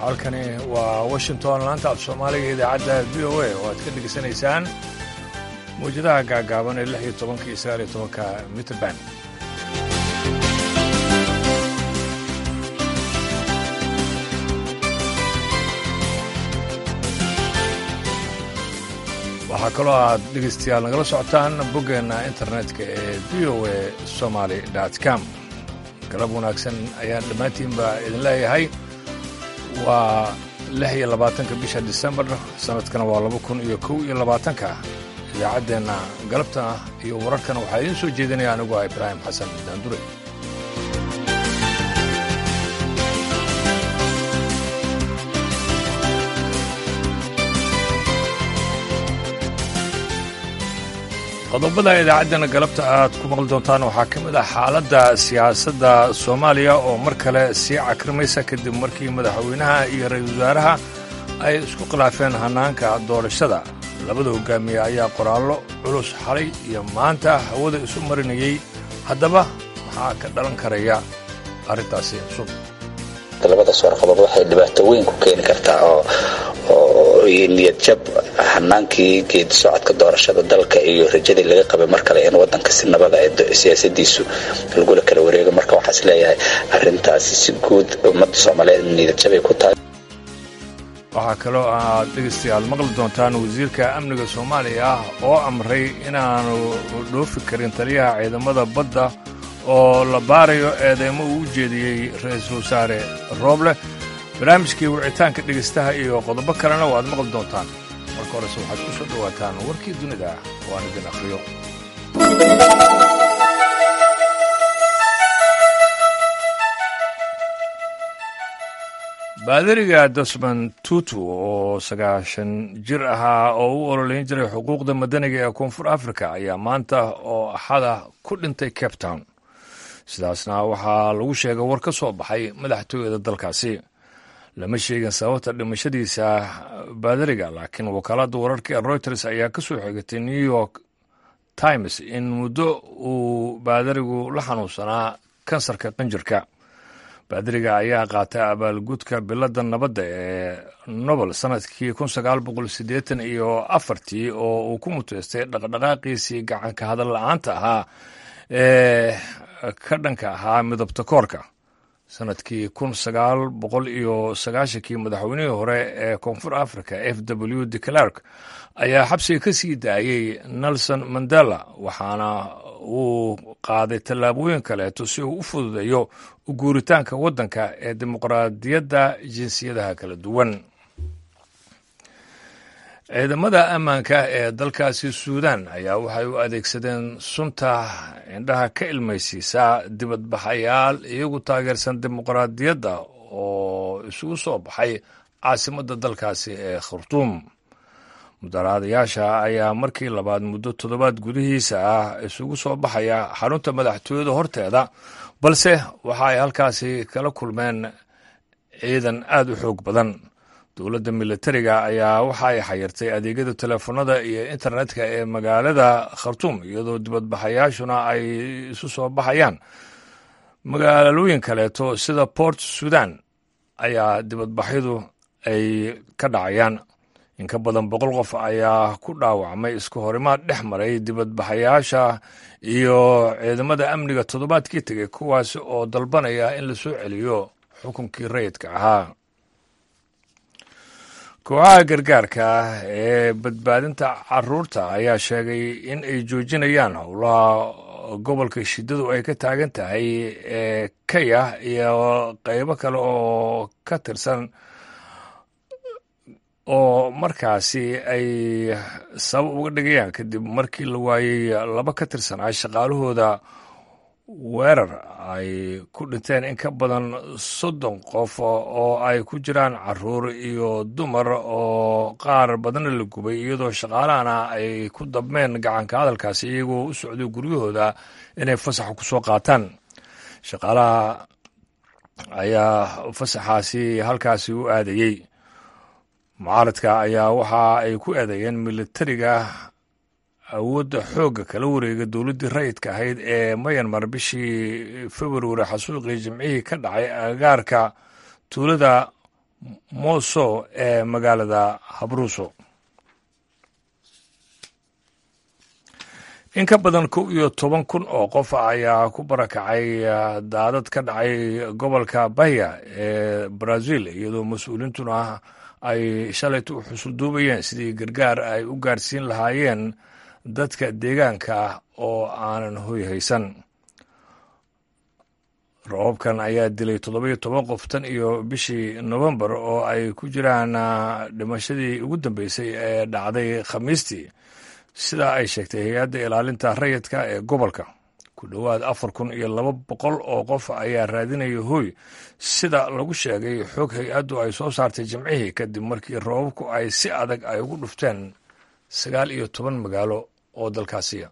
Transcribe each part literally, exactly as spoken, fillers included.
halkani waa washington laanta af soomaaliga idaacadda v o a oo aad ka dhegaysanaysaan mawjadaha gaagaaban ee lix iyo tobanka iyo sagaal iyo tobanka mitrband waxaa kaloo aad dhegaystayaal nagala socotaan boggeenna internetka ee v o a somaly com galab wanaagsan ayaan dhammaantiinba idin leeyahay waa lix iyo labaatanka bisha disembar sanadkana waa laba kun iyo kow iyo labaatanka idaacaddeenna galabta iyo wararkana waxaa idiin soo jeedinaya anigu ah ibraahim xasan daandure qodobada idaacaddeenna galabta aad ku maqli doontaan waxaa ka mid ah xaaladda siyaasadda soomaaliya oo mar kale sii cakrimaysa kadib markii madaxweynaha iyo ra-iisul wasaaraha ay isku khilaafeen hannaanka doorashada labada hogaamiye ayaa qoraallo culus xalay iyo maanta hawada isu marinayey haddaba maxaa ka dhalan karaya arrintaasi cusub labadaas warqadood waxay dhibaato weyn ku keeni kartaa oo niyad jab hanaankii geedi socodka doorashada dalka iyo rajadii laga qabay mar kale in wadanka si nabada ee siyaasadiisu lagula kala wareego marka waxaa is leeyahay arrintaasi si guud ummadda soomaaliyeed niyad jabay ku tahay. waxaa kaloo aad dhegaystayaal maqli doontaan wasiirka amniga soomaaliya oo amray inaanu dhoofi karin taliyaha ciidamada badda oo la baarayo eedeymo uu u jeediyey ra-iisul wasaare rooble barnaamijkii wicitaanka dhegaystaha iyo qodobo kalena waad maqli doontaan marka horese waxaad ku soo dhowaataan warkii dunida oo aan idin akhriyo. baadariga Desmond Tutu oo sagaashan jir ahaa oo u ololeyn jiray xuquuqda madaniga ee koonfur afrika ayaa maanta oo axada ku dhintay Cape Town sidaasna waxaa lagu sheegay war ka soo baxay madaxtooyada dalkaasi. lama sheegin sababta dhimashadiisa baadariga laakiin wakaaladda wararka ee Reuters ayaa ka soo xigatay New York Times in muddo uu baadarigu la xanuunsanaa kansarka qanjirka. baadariga ayaa qaatay abaalgudka biladda nabadda ee Nobel sanadkii kun sagaal boqol siddeetan iyo afartii oo uu ku muteystay dhaqdhaqaaqiisii gacanka hadal la'aanta ahaa ee ka dhanka ahaa midabta koorka. sanadkii kun sagaal boqol iyo sagaashankii madaxweynihii hore ee koonfur africa f w de Klerk ayaa xabsiga ka sii daayey Nelson Mandela waxaana uu qaaday tallaabooyin kaleeto si uu u fududeeyo u guuritaanka waddanka ee dimuqraadiyadda jinsiyadaha kala duwan. ciidamada ammaanka ee dalkaasi suudaan ayaa waxay u adeegsadeen sunta indhaha ka ilmaysiisa dibadbaxayaal iyagu taageersan dimuqraadiyadda oo isugu soo baxay caasimadda dalkaasi ee khartuum. mudaharaadayaasha ayaa markii labaad muddo toddobaad gudihiisa ah isugu soo baxaya xarunta madaxtooyada horteeda balse waxa ay halkaasi kala kulmeen ciidan aad u xoog badan. dowladda militariga ayaa waxa ay xayirtay adeegyada teleefanada iyo internetka ee magaalada khartuum iyadoo dibadbaxayaashuna ay isu soo baxayaan. magaalooyin kaleeto sida Port Sudan ayaa dibadbaxyadu ay ka dhacayaan. in ka badan boqol qof ayaa ku dhaawacmay isku horimaad dhex maray dibadbaxayaasha iyo ciidamada amniga toddobaadkii tegey kuwaas oo dalbanaya in la soo celiyo xukunkii rayidka ahaa. kooxaha gargaarka ee badbaadinta carruurta ayaa sheegay in ay joojinayaan howlaha gobolka shiddadu ay ka taagan tahay ee Kaya iyo qaybo kale oo ka tirsan oo markaasi ay sabab uga dhigayaan kadib markii la waayey laba ka tirsanaa shaqaalahooda weerar ay ku dhinteen in ka badan soddon qof oo ay ku jiraan carruur iyo dumar oo qaar badanna la gubay iyadoo shaqaalahana ay ku dabmeen gacanka hadalkaasi iyagoo u socday guryahooda inay fasax ku soo qaataan. shaqaalaha ayaa fasaxaasi halkaasi u aadayey. mucaaradka ayaa waxa ay ku eedeeyeen militariga awoodda xoogga kala wareega dowladdii rayidka ahayd ee Myanmar bishii February xasuuqii jimcihii ka dhacay agagaarka tuulada mooso ee magaalada habruuso. in ka badan kow iyo toban kun oo qof ayaa ku barakacay daadad ka dhacay gobolka bahia ee brazil, iyadoo mas-uuliintuna ay shalayta u xusulduubayeen sidii gargaar ay u gaarsiin lahaayeen dadka deegaanka ah oo aanan hoy haysan. roobabkan ayaa dilay toddoba iyo toban qof tan iyo bishii nofembar, oo ay ku jiraan dhimashadii ugu dambeysay ee dhacday khamiistii, sidaa ay sheegtay hay-adda ilaalinta rayidka ee gobolka. ku dhowaad afar kun iyo laba boqol oo qof ayaa raadinaya hoy, sida lagu sheegay xog hay-addu ay soo saartay jimcihii, kadib markii roobabku ay si adag ay ugu dhufteen sagaal iyo toban magaalo oo dalkaasiya.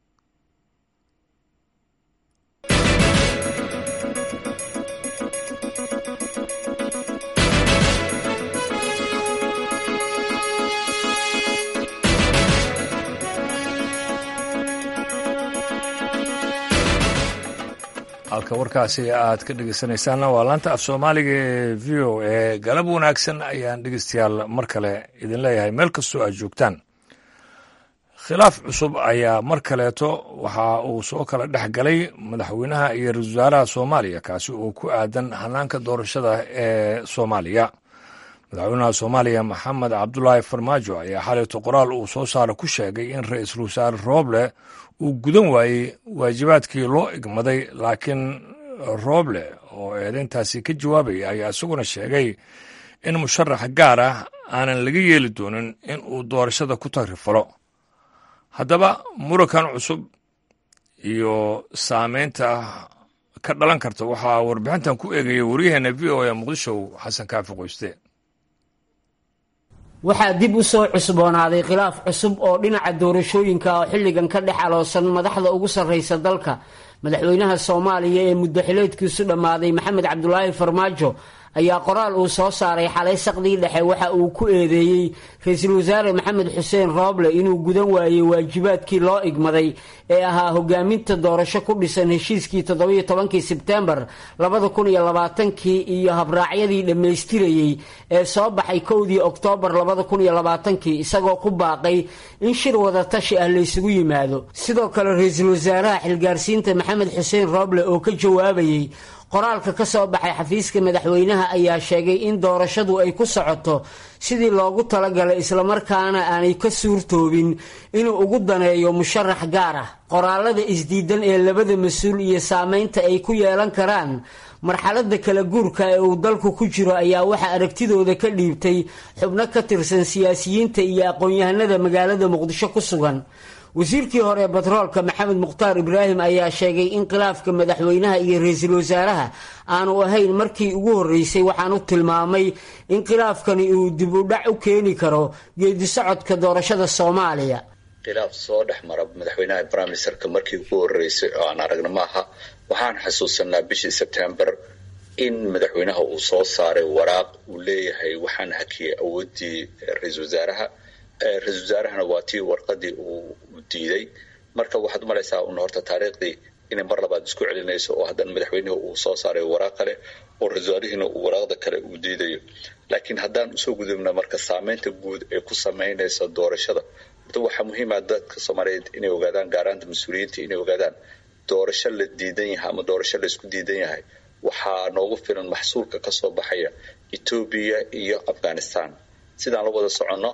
halka warkaasi aad ka dhegeysanaysaanna waa laanta af soomaaliga ee v o e. galab wanaagsan ayaan dhegeystayaal mar kale idin leeyahay meel kastoo aad joogtaan. khilaaf cusub ayaa mar kaleeto waxa uu soo kala dhex galay madaxweynaha iyo ra-iisul wasaaraha soomaaliya, kaasi oo ku aadan hanaanka doorashada ee soomaaliya. madaxweynaha soomaaliya maxamed cabdulaahi farmaajo ayaa xalayto qoraal uu soo saara ku sheegay in ra-iisul wasaare rooble uu gudan waayey waajibaadkii loo igmaday, laakiin rooble oo eedayntaasi ka jawaabaya ayaa isaguna sheegay in musharax gaar ah aanan laga yeeli doonin in uu doorashada ku tagrifalo. haddaba murankan cusub iyo saameynta ka dhalan karta waxaa warbixintan ku eegaya waryaheena v o e muqdisho xasan kaafi qoyste. waxaa dib u soo cusboonaaday khilaaf cusub oo dhinaca doorashooyinka oo xilligan ka dhex aloosan madaxda ugu sarraysa dalka. madaxweynaha soomaaliya ee muddo xileedkiisu dhammaaday maxamed cabdulaahi farmaajo ayaa qoraal uu soo saaray xalay saqdii dhexe waxa uu ku eedeeyey ra-iisul wasaare maxamed xuseen rooble inuu gudan waayey waajibaadkii loo igmaday ee ahaa hogaaminta doorasho ku dhisan heshiiskii toddobiyo tobankii sebtembar labada kun iyo labaatankii iyo habraacyadii dhammaystirayey ee soo baxay kowdii oktoobar labada kun iyo labaatankii, isagoo ku baaqay in shir wada tashi ah laysugu yimaado. sidoo kale ra-iisul wasaaraha xilgaarsiinta maxamed xuseen rooble oo ka jawaabayey qoraalka ka soo baxay xafiiska madaxweynaha ayaa sheegay in doorashadu ay ku socoto sidii loogu talagalay, islamarkaana aanay ka suurtoobin inuu ugu daneeyo musharax gaar ah. qoraalada isdiidan ee labada mas-uul iyo saameynta ay ku yeelan karaan marxaladda kala guurka ee uu dalku ku jiro ayaa waxaa aragtidooda ka dhiibtay xubno ka tirsan siyaasiyiinta iyo aqoon-yahanada magaalada muqdisho ku sugan. wasiirkii hore ee batroolka maxamed mukhtaar ibraahim ayaa sheegay in khilaafka madaxweynaha iyo ra-iisul wasaaraha aanu ahayn markii ugu horreysay, waxaanu tilmaamay in khilaafkani uu dib u dhac u keeni karo geedi socodka doorashada soomaaliya. khilaaf soo dhex mara madaxweynaha prime ministerka markii ugu horreysay oo aan aragna maaha. waxaan xasuusanaa bishii sebtembar in madaxweynaha uu soo saaray waraaq uu leeyahay waxaan hakiyay awooddii ra-iisul wasaaraha. ra-iisul wasaarahana waa tii warqadii uu diiday. marka waxaad u malaysaa un horta taariikhdii inay mar labaad isku celinayso, oo haddana madaxweynuhu uu soo saaray waraaq kale oo ra-iisul wasaarihiina uu waraaqda kale uu diidayo. laakiin haddaan usoo gudubna marka saameynta guud ee ku samaynaysa doorashada, horta waxaa muhiima dadka soomaaliyeed inay ogaadaan, gaaraanta mas-uuliyiinta inay ogaadaan, doorasho la diidan yahay ama doorasho la isku diidan yahay waxaa noogu filan maxsuulka ka soo baxaya Ethiopia iyo Afghanistan. sidaan la wada soconno,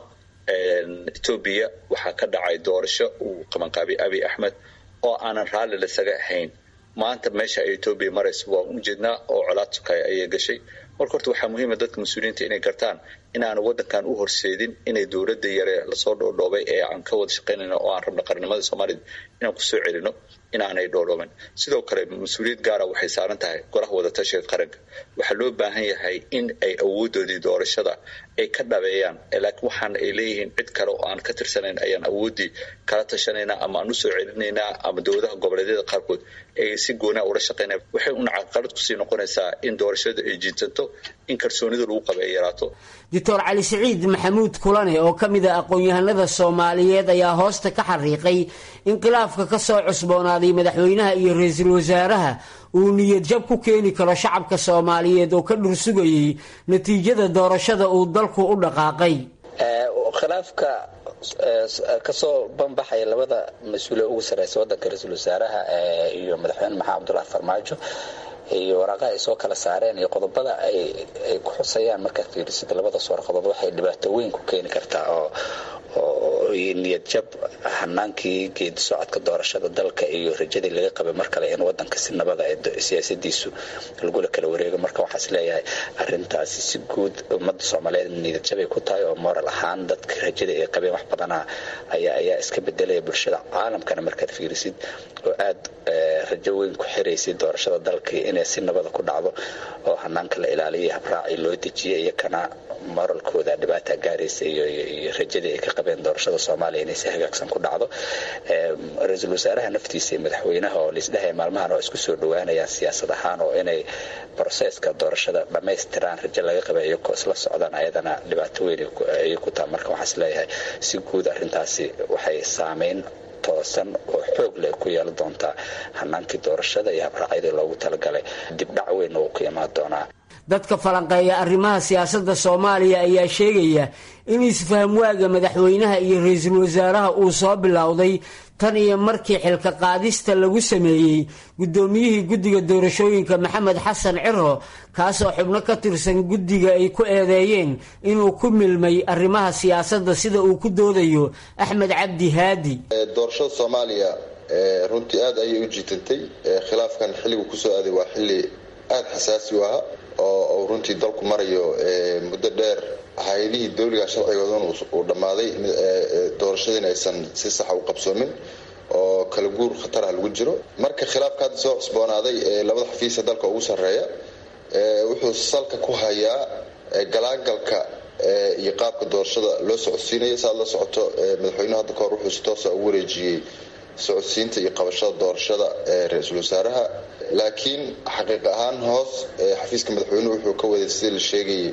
Ethiopia waxaa ka dhacay doorasho uu qabanqaabiyey Abiy Ahmed oo aanan raalli lasaga ahayn. maanta meesha ay Ethiopia marayso waa u jeednaa oo colaad sukaya ayay gashay. marka horta waxaa muhiima dadka mas-uuliyiinta inay gartaan inaanu waddankan u horseedin inay dowladda yare lasoo dhoodhoobay ee aan ka wada shaqaynayno oo aan rabno qarnimada Soomaalida inaan kusoo celino inaanay dhoodhooban. sidoo kale mas-uuliyad gaara waxay saaran tahay golaha wada tashiga qaranka. waxaa loo baahan yahay in ay awoodoodii doorashada ay ka dhabeeyaan, laakiin waxaan ay leeyihiin cid kale oo aan ka tirsanayn ayaan awooddii kala tashanaynaa ama aan usoo celinaynaa, ama dowladaha goboleedyada qaarkood ay si goonaa ula shaqaynaya. waxay una caqabad kusii noqonaysaa in doorashada ay jiinsanto in kalsoonida lagu qabo ay yaraato. Doctor Cali Saciid Maxamuud Kulane oo kamid ah aqoon-yahanada Soomaaliyeed ayaa hoosta ka xariiqay in khilaafka ka soo cusboonaaday madaxweynaha iyo ra'iisul wasaaraha uu niyad jab ku keeni karo shacabka Soomaaliyeed oo ka dhursugayay natiijada doorashada uu dalku u dhaqaaqay. ee khilaafka ka soo banbaxay labada mas'uul ugu sareysa wadanka ra'iisul wasaaraha iyo madaxweyne Maxamed Cabdullaahi Farmaajo iyo waraaqaha ay soo kala saareen iyo qodobada ay ay ku xusayaan marka fiirsada labada soo qodob waxay dhibaato weyn ku keeni kartaa oo oo niyad jab hanaankii geed socodka doorashada dalka iyo rajadii laga qabay mar kale in wadanka si nabada ay siyaasadiisu lagu kala wareego. marka waxa isleeyahay arintaasi si guud ummadda Soomaaliyeed niyad jab ay ku tahay oo moral ahaan dadka rajada ay qabeen wax badan ayaa ayaa iska bedelay bulshada caalamkana marka fiirsid oo aad rajo weyn ku xireysay doorashada dalka in si nabada ku dhacdo oo hanaanka la ilaaliyo habraaci loo dejiyay iyo kana moralkooda dhibaato gaaraysa iyo rajada ay ka qabeen doorashada Soomaaliya inay si hagaagsan ku dhacdo. ee ra'iisul wasaaraha naftiisa madaxweynaha oo lisdhahay maalmahan oo isku soo dhawaanaya siyaasad ahaan oo inay processka doorashada dhameystiraan rajo laga qabay iyo isla socdaan ayadana dhibaato weyn ay ku tahay. marka waxa isleeyahay si guud arintaasi waxay saameyn toosan oo xoog leh ku yeelan doonta hanaankii doorashada iyo habraacyada loogu talagalay dib dhac weyn oo ku imaan doona. dadka falanqeeya arrimaha siyaasadda Soomaaliya ayaa sheegaya in isfaham waaga madaxweynaha iyo ra'iisul wasaaraha uu soo bilowday tan iyo markii xilka qaadista lagu sameeyay gudoomiyihii guddiga doorashooyinka Maxamed Xasan Ciro kaasoo xubno ka tirsan guddiga ay ku eedeeyeen inuu ku milmay arrimaha siyaasadda sida uu ku doodayo Axmed Cabdi Haadi. doorashada Soomaaliya runtii aad ayay u jiitantay. khilaafkan xilligu ku soo aaday waa xilli aad xasaasi ah oo runtii dalku marayo muddo dheer hay'adihii dawliga sharcigoodana uu dhamaaday doorashadina aysan si sax ah u qabsoomin oo kala guur khatar ah lagu jiro. marka khilaafka hadda soo cusboonaaday labada xafiis dalka ugu sareeya wuxuu salka ku hayaa galaagalka iyo qaabka doorashada loo socodsiinayo. saad la socoto madaxweynaha hadda ka hor wuxuu si toos ah u wareejiyay socodsiinta iyo qabashada doorashada ee ra'iisul wasaaraha, laakiin xaqiiq ahaan hoos xafiiska madaxweynuhu wuxuu ka waday sidii la sheegay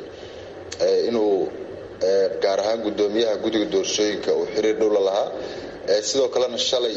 inuu gaar ahaan gudoomiyaha guddiga doorashooyinka uu xiriir dhow la lahaa. sidoo kalena shalay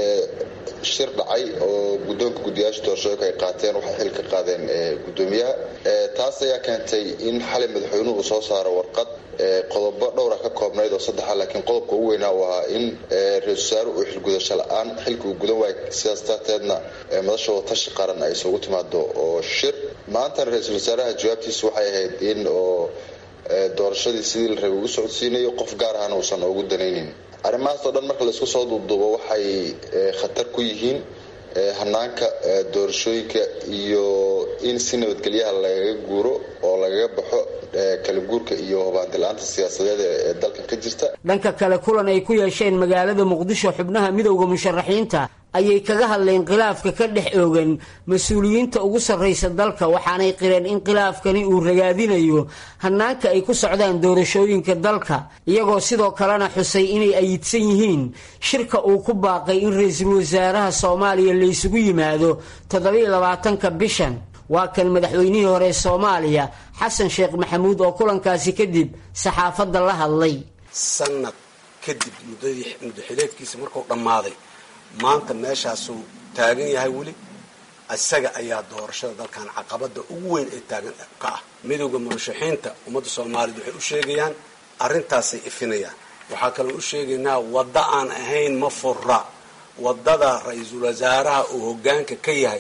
shir dhacay oo guddoonka guddiyaasha doorashooyinka ay qaateen waxay xil ka qaadeen gudoomiyaha. taas ayaa keentay in xalay madaxweynuhu uu soo saaro warqad qodobo dhowr ah ka koobnayd oo saddex ah, laakiin qodobka ugu weynaa uu ahaa in ra'iisul wasaaruhu uu xilgudasho la'aan xilka uu gudan waayo. sidaas darteedna madasha watashi qaran ay isugu timaado oo shir. maanta ra'iisul wasaaraha jawaabtiisu waxay ahayd in oo doorashadii sidii la rabay ugu socodsiinayo qof gaar ahna uusan ugu danaynin. arrimahaas oo dhan marka la isku soo duubduubo waxay khatar ku yihiin hanaanka doorashooyinka iyo in si nabadgelyaha lagaga guuro oo lagaga baxo kala guurka iyo hubaanti la'aanta siyaasadeed ee dalka ka jirta. dhanka kale kulan ay ku yeesheen magaalada Muqdisho xubnaha midowga musharaxiinta ayay kaga hadleen khilaafka ka dhex oogan mas'uuliyiinta ugu sarreysa dalka waxaanay qireen in khilaafkani uu ragaadinayo hanaanka ay ku socdaan doorashooyinka dalka iyagoo sidoo kalena xusay inay ayidsan yihiin shirka uu ku baaqay in ra'iisul wasaaraha Soomaaliya la isugu yimaado toddoba iyo labaatanka bishan. waa kan madaxweynihii hore Soomaaliya Xasan Sheekh Maxamuud oo kulankaasi kadib saxaafadda la hadlay. sanad kadib mudadii muddaxileedkiisa markuu dhamaaday maanta meeshaasuu taagan yahay weli isaga ayaa doorashada dalkan caqabada ugu weyn ee taagan ka ah. midowga murashaxiinta ummadda Soomaaliyeed waxay u sheegayaan arrintaasay ifinayaan. waxaa kaloo u sheegaynaa wadda aan ahayn ma furra wadada ra'iisul wasaaraha uu hoggaanka ka yahay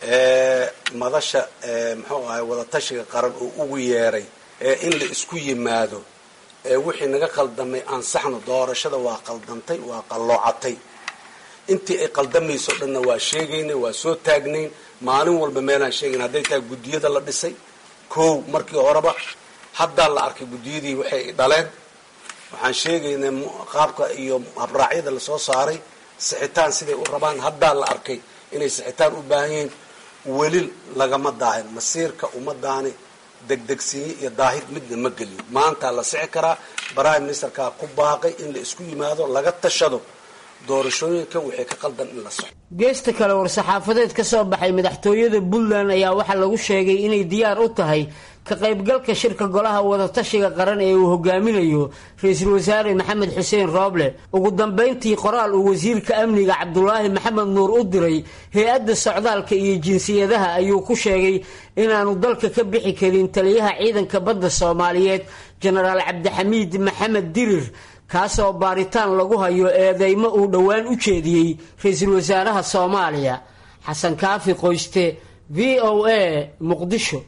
ee madasha muxuu ahay wada tashiga qaran uu ugu yeeray ee in la isku yimaado ee wixii naga qaldamay aan saxno doorashada waa qaldantay waa qalloocatay. intii ay qaldamayso dhanna waa sheegaynay waa soo taagnayn maalin walba meelaan sheegayn hadday tahay guddiyada la dhisay kow markii horeba haddaa la arkay guddiyadii waxay dhaleen. waxaan sheegaynay qaabka iyo habraacyada la soo saaray sixitaan siday u rabaan haddaa la arkay inay sixitaan u baahan yihiin. weli lagama daahin masiirka ummadaani degdegsiinye iyo daahid midna ma geliyo. maanta la sixi karaa prime ministerka ku baaqay in la isku yimaado laga tashado doorashooyinka wixii ka qaldan in la soxo. geesta kale war-saxaafadeed ka soo baxay madaxtooyada Puntland ayaa waxaa lagu sheegay inay diyaar u tahay ka qaybgalka shirka golaha wadatashiga qaran ee uu hogaaminayo ra'iisul wasaare Maxamed Xuseen Rooble. ugu dambeyntii qoraal uu wasiirka amniga Cabdulaahi Maxamed Nuur u diray hay'adda socdaalka iyo jinsiyadaha ayuu ku sheegay inaanu dalka ka bixi karin taliyaha ciidanka badda Soomaaliyeed Generaal Cabdixamiid Maxamed Dirir kaasoo baaritaan lagu hayo eedeymo uu dhowaan u jeediyey ra'iisul wasaaraha Soomaaliya. Xasan Kaafi Qoyste, V O A, Muqdisho.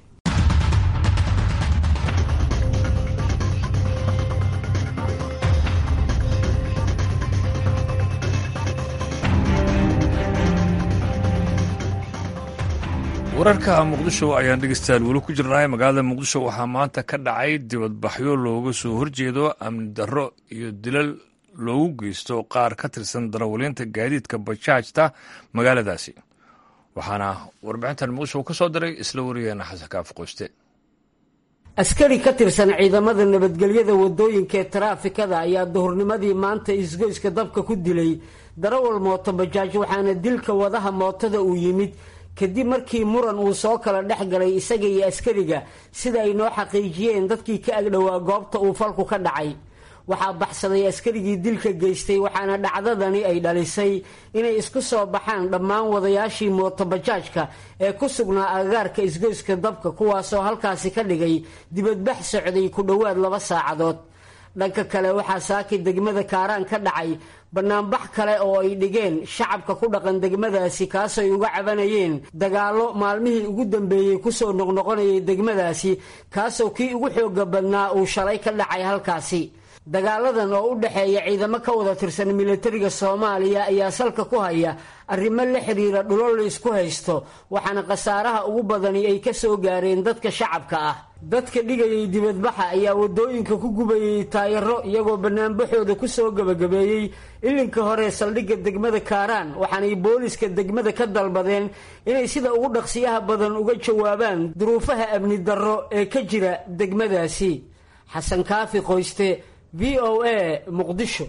wararka muqdisho ayaan dhegeystayaal weli ku jirnahay. magaalada muqdisho waxaa maanta ka dhacay dibadbaxyo looga soo horjeedo amni darro iyo dilal loogu geysto qaar ka tirsan darawaliinta gaadiidka bajaajta magaaladaasi. waxaana warbixintan muqdisho ka soo diray isla wariyeena Xasan Kaafi Qoyste. askari ka tirsan ciidamada nabadgelyada wadooyinka ee taraafikada ayaa duhurnimadii maanta isgoyska dabka ku dilay darawal mooto bajaaj, waxaana dilka wadaha mootada uu yimid kadib markii muran uu soo kala dhex galay isaga iyo askariga, sida ay noo xaqiijiyeen dadkii ka agdhowaa goobta uu falku ka dhacay. waxaa baxsaday askarigii dilka geystay, waxaana dhacdadani ay dhalisay inay isku soo baxaan dhammaan wadayaashii mooto bajaajka ee ku sugnaa agagaarka isgoyska dabka, kuwaasoo halkaasi ka dhigay dibadbax socday ku dhowaad laba saacadood. dhanka kale waxaa saaki degmada Kaaraan ka dhacay banaanbax kale oo ay dhigeen shacabka ku dhaqan degmadaasi, kaasoo ay uga cabanayeen dagaallo maalmihii ugu dambeeyey kusoo noqnoqonayay degmadaasi, kaasoo kii ugu xooga badnaa uu shalay ka dhacay halkaasi. dagaaladan oo u dhexeeya ciidamo ka wada tirsan militariga Soomaaliya ayaa salka ku haya arrimo la xiriira dhulal la isku haysto, waxaana khasaaraha ugu badani ay ka soo gaareen dadka shacabka ah. dadka dhigayay dibadbaxa ayaa wadooyinka ku gubayay taayaro, iyagoo banaanbaxooda ku soo gabagabeeyey ilinka hore saldhigga degmada Kaaraan, waxaanay booliska degmada ka dalbadeen inay sida ugu dhaqsiyaha badan uga jawaabaan duruufaha amni darro ee ka jira degmadaasi. Xasan Kaafi Qoyste, V O A, Muqdisho.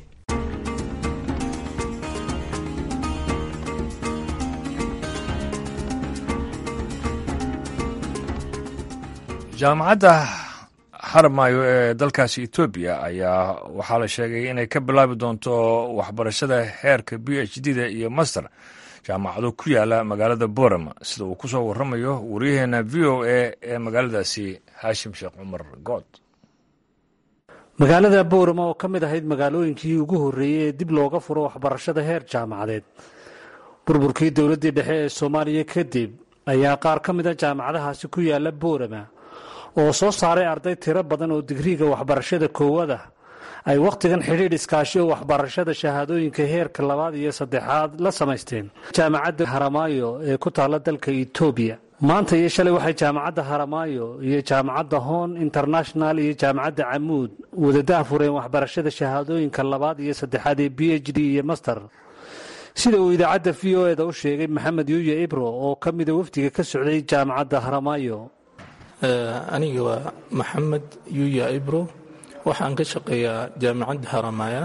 jaamacadda Haramayo ee dalkaasi Ethiopia ayaa waxaa la sheegay inay ka bilaabi doonto waxbarashada heerka B H D-da iyo master jaamacado ku yaala magaalada Boorama, sida uu ku soo warramayo wariyaheena V O A ee magaaladaasi Haashim Sheekh Cumar Good. magaalada Boorama oo ka mid ahayd magaalooyinkii ugu horreeyay ee dib looga furo waxbarashada heer jaamacadeed burburkii dowladdii dhexe ee Soomaaliya kadib, ayaa qaar ka mid ah jaamacadahaasi ku yaala Boorama oo soo saaray arday tiro badan oo digriga waxbarashada koowaad ah ay waqtigan xidhiidh iskaashi oo waxbarashada shahaadooyinka heerka labaad iyo saddexaad la samaysteen jaamacadda Haramayo ee ku taala dalka Itoobiya. maanta iyo shalay waxay jaamacadda Haramayo iyo jaamacadda Hon International iyo jaamacadda Camuud wada fureen waxbarashada shahaadooyinka labaad iyo saddexaad ee B H D iyo master, sida uu idaacadda V O A da u sheegay Maxamed Yuuya Ibro oo ka mid ah wafdiga ka socday jaamacadda Haramayo. aniga waa Maxamed Yuuya Ibro, waxaan ka shaqeeyaa jaamacadda Haramayo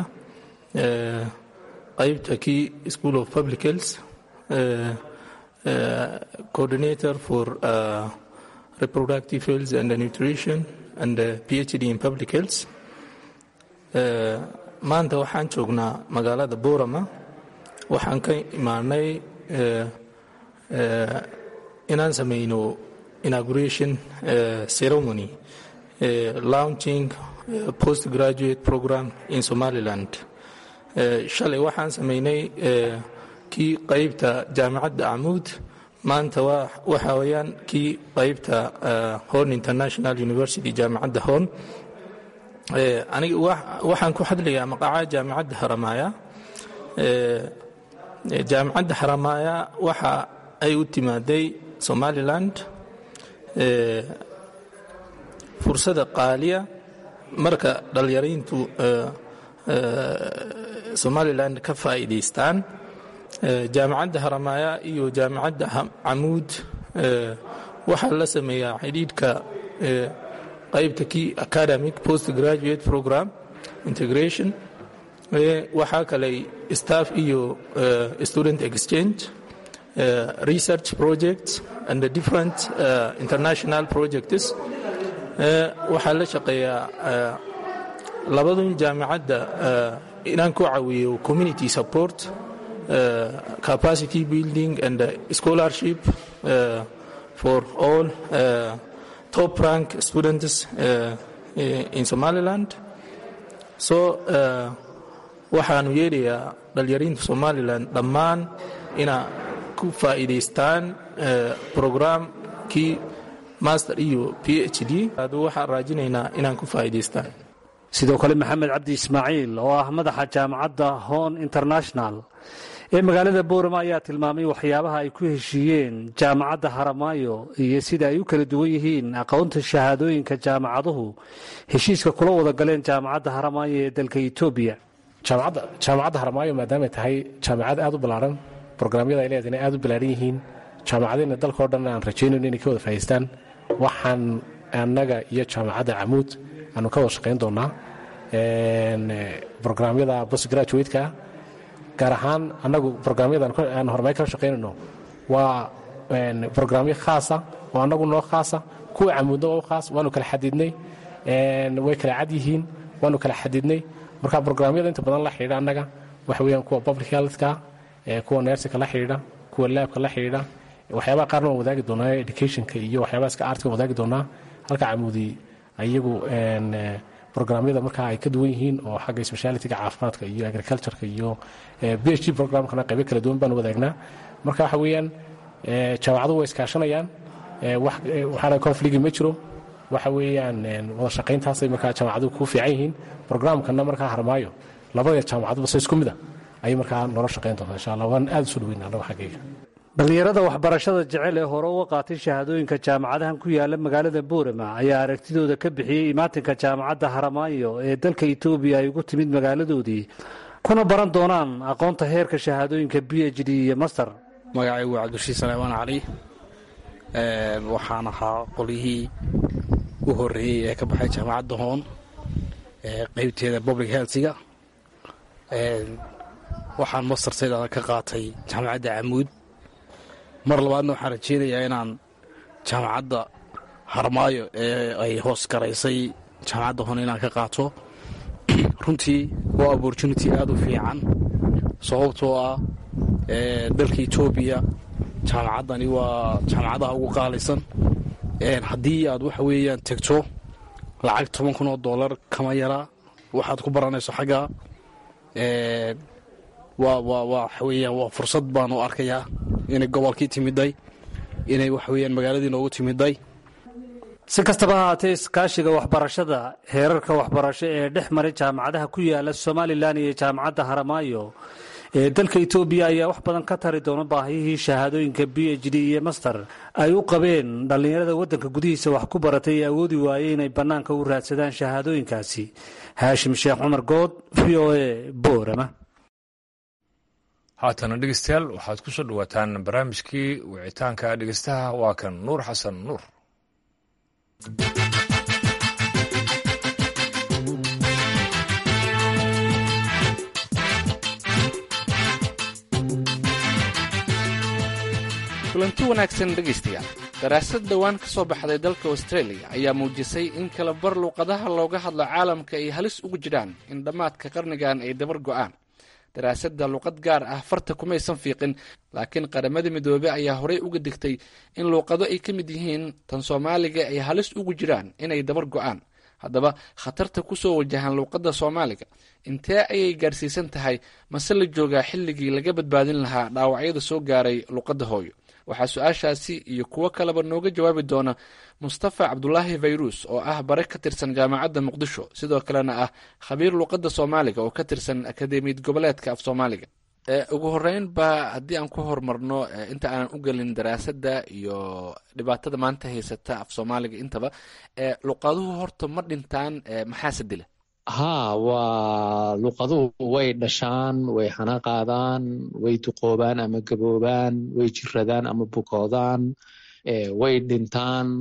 qaybta kii School of Public Health, Uh, coordinator for uh, reproductive health and nutrition and uh, P H D in public health. Uh, maanta waxaan joognaa magaalada Boorama, waxaan ka imaanay uh, uh, inaan sameyno inauguration uh, ceremony uh, launching uh, postgraduate program in Somaliland. Uh, shalay waxaan sameynay uh, kii qaybta jaamacadda Camuud, maanta waxa weeyaan kii qaybta Horn International University jaamacadda Horn. aniga waxaan ku hadlayaa magaca jaamacadda Haramayo. jaamacadda Haramayo waxa ay u timaaday Somaliland fursada qaaliya marka dhalinyaradu Somaliland ka faa'iideystaan. jaamacadda Haramayo iyo jaamacadda Camuud waxaa la sameeyaa xidhiidhka qaybta kii academic postgraduate program integration waxaa kale staff iyo student exchange, research projects and the different international projects. waxaa la shaqeeyaa labadun jaamacadda inaan ku caawiyo community support, capacity building and scholarship for all top rank students in Somaliland. So waxaanu yeelayaa dhalinyariinta Somaliland dhammaan ina ku faa'iidaystaan programkii master iyo P H D. adu waxaan raajinaynaa inaan ku faa'iidaystaan. sidoo kale maxamed cabdi ismaaciil oo ah madaxa jaamacadda Horn International ee magaalada Boorama ayaa tilmaamay waxyaabaha ay ku heshiiyeen jaamacadda Haramaayo iyo sida ay u kala duwan yihiin aqoonta shahaadooyinka jaamacaduhu heshiiska kula wada galeen jaamacadda Haramaayo ee dalka Itoobiya. jaamacadda jaamacadda Haramaayo maadaama tahay jaamacad aad u ballaaran, barnaamijyada ay leedahay aad u ballaaran yihiin, jaamacadena dalka oo dhan aan rajaynayno inay ka wada faa'iideystaan. waxaan annaga iyo jaamacadda Camuud aanu ka wada shaqayn doonaa barnaamijyada postgraduate-ka, gaar ahaan annagu barnaamijyada aan horumar ka shaqaynayno waa barnaamijyo khaas ah oo annagu noo khaasa, kuwa Camuudna oo khaas waanu kala xadidnay, way kala cad yihiin, waanu kala xadidnay. marka barnaamijyada inta badan la xiriira annaga waxa weeyaan kuwa public health-ka, kuwa nursing-ka la xiriira, kuwa lab-ka la xiriira, waxyaabaha qaarna waan wadaagi doonaa education-ka iyo waxyaabaha iska artiga wadaagi doonaa. halka Camuudi ayagu barnaamijyada markaa ay ka duwan yihiin oo xagga speciality-ga caafimaadka iyo agriculture-ka iyo P H D program-kana qaybo kala duwan baan wadaagnaa. marka waxa weeyaan jaamacaduhu way iskaashanayaan, waxaana conflict ma jiro. waxa weeyaan wada shaqayntaasay markaa jaamacaduhu ku fiican yihiin. programkana markaa Haramaayo labada jaamacaduba si isku mid ah ay markaa nolol shaqayn doontaa insha Allah. waan aad u soo dhaweynaa anaga xaqiiqa. dhalinyarada waxbarashada jecel ee hore uga qaatay shahaadooyinka jaamacadahan ku yaala magaalada Boorama ayaa aragtidooda ka bixiyay imaatinka jaamacadda Haramaayo ee dalka Itoobiya ay ugu timid magaaladoodii, kuna baran doonaan aqoonta heerka shahaadooyinka P H D iyo master. magacaygu waa Cabdulshiid Salmaan Cali, waxaan ahaa qolihii u horeeyay ee ka baxay jaamacadda Horn ee qaybteeda public health-ga. waxaan masterteeda ka qaatay jaamacadda Camuud. mar labaadna waxaan rajeynayaa inaan jaamacadda Haramaayo ee ay hoos garaysay jaamacadda Horn inaan ka qaato. runtii waa opportunity aad u fiican, sababtoo ah dalka Itoobiya jaamacaddani waa jaamacadaha ugu qaalisan. haddii aad waxa weeyaan tagto lacag toban kun oo dollar kama yara waxaad ku baranayso xagga. waa waa waxa weeyaan waa fursad baan u arkayaa inay gobolkii timiday, inay waxa weeyaan magaaladii noogu timiday. si kastaba ha ahaatee, iskaashiga waxbarashada heerarka waxbarasho ee dhex maray jaamacadaha ku yaala Somaliland iyo jaamacadda Haramaayo ee dalka Itoobiya ayaa wax badan ka tari doona baahiyihii shahaadooyinka P H D iyo master ay u qabeen dhalinyarada waddanka gudihiisa wax ku baratay ee awoodi waayay inay bannaanka u raadsadaan shahaadooyinkaasi. Haashim Sheekh Cumar Good, V O A, Boorama. haatana dhegeystayaal waxaad ku soo dhawaataan barnaamijkii wicitaanka dhegeystaha. waa kan Nuur Xasan Nuur. kulanti wanaagsan dhegaystayaal. daraasad dhowaan ka soo baxday dalka Australia ayaa muujisay in kala bar luqadaha looga hadlo caalamka ay halis ugu jiraan in dhammaadka qarnigan ay dabar go'aan. daraasadda luqad gaar ah farta kumaysan fiiqin, laakiin qaramada midoobay ayaa horey uga digtay in luqado ay ka mid yihiin tan Soomaaliga ay halis ugu jiraan inay dabar go'aan. haddaba khatarta ku soo wajahan luqadda Soomaaliga intee ayay gaarsiisan tahay, mase la joogaa xilligii laga badbaadin lahaa dhaawacyada soo gaaray luqadda hooyo? waxaa su-aashaasi iyo kuwo kaleba nooga jawaabi doona Mustafa Cabdulaahi Fayrus oo ah bare ka tirsan jaamacadda Muqdisho, sidoo kalena ah khabiir luqadda Soomaaliga oo ka tirsan Akademiyad Goboleedka af Soomaaliga. ugu horeyn ba haddii aan ku horumarno inta aanan u gelin daraasadda iyo dhibaatada maanta haysata af Soomaaliga intaba, luqaduhu horta ma dhintaan, maxaase dila? haa waa luqaduhu way dhashaan, way xana qaadaan, way duqoobaan ama gaboobaan, way jiradaan ama bukoodaan, way dhintaan.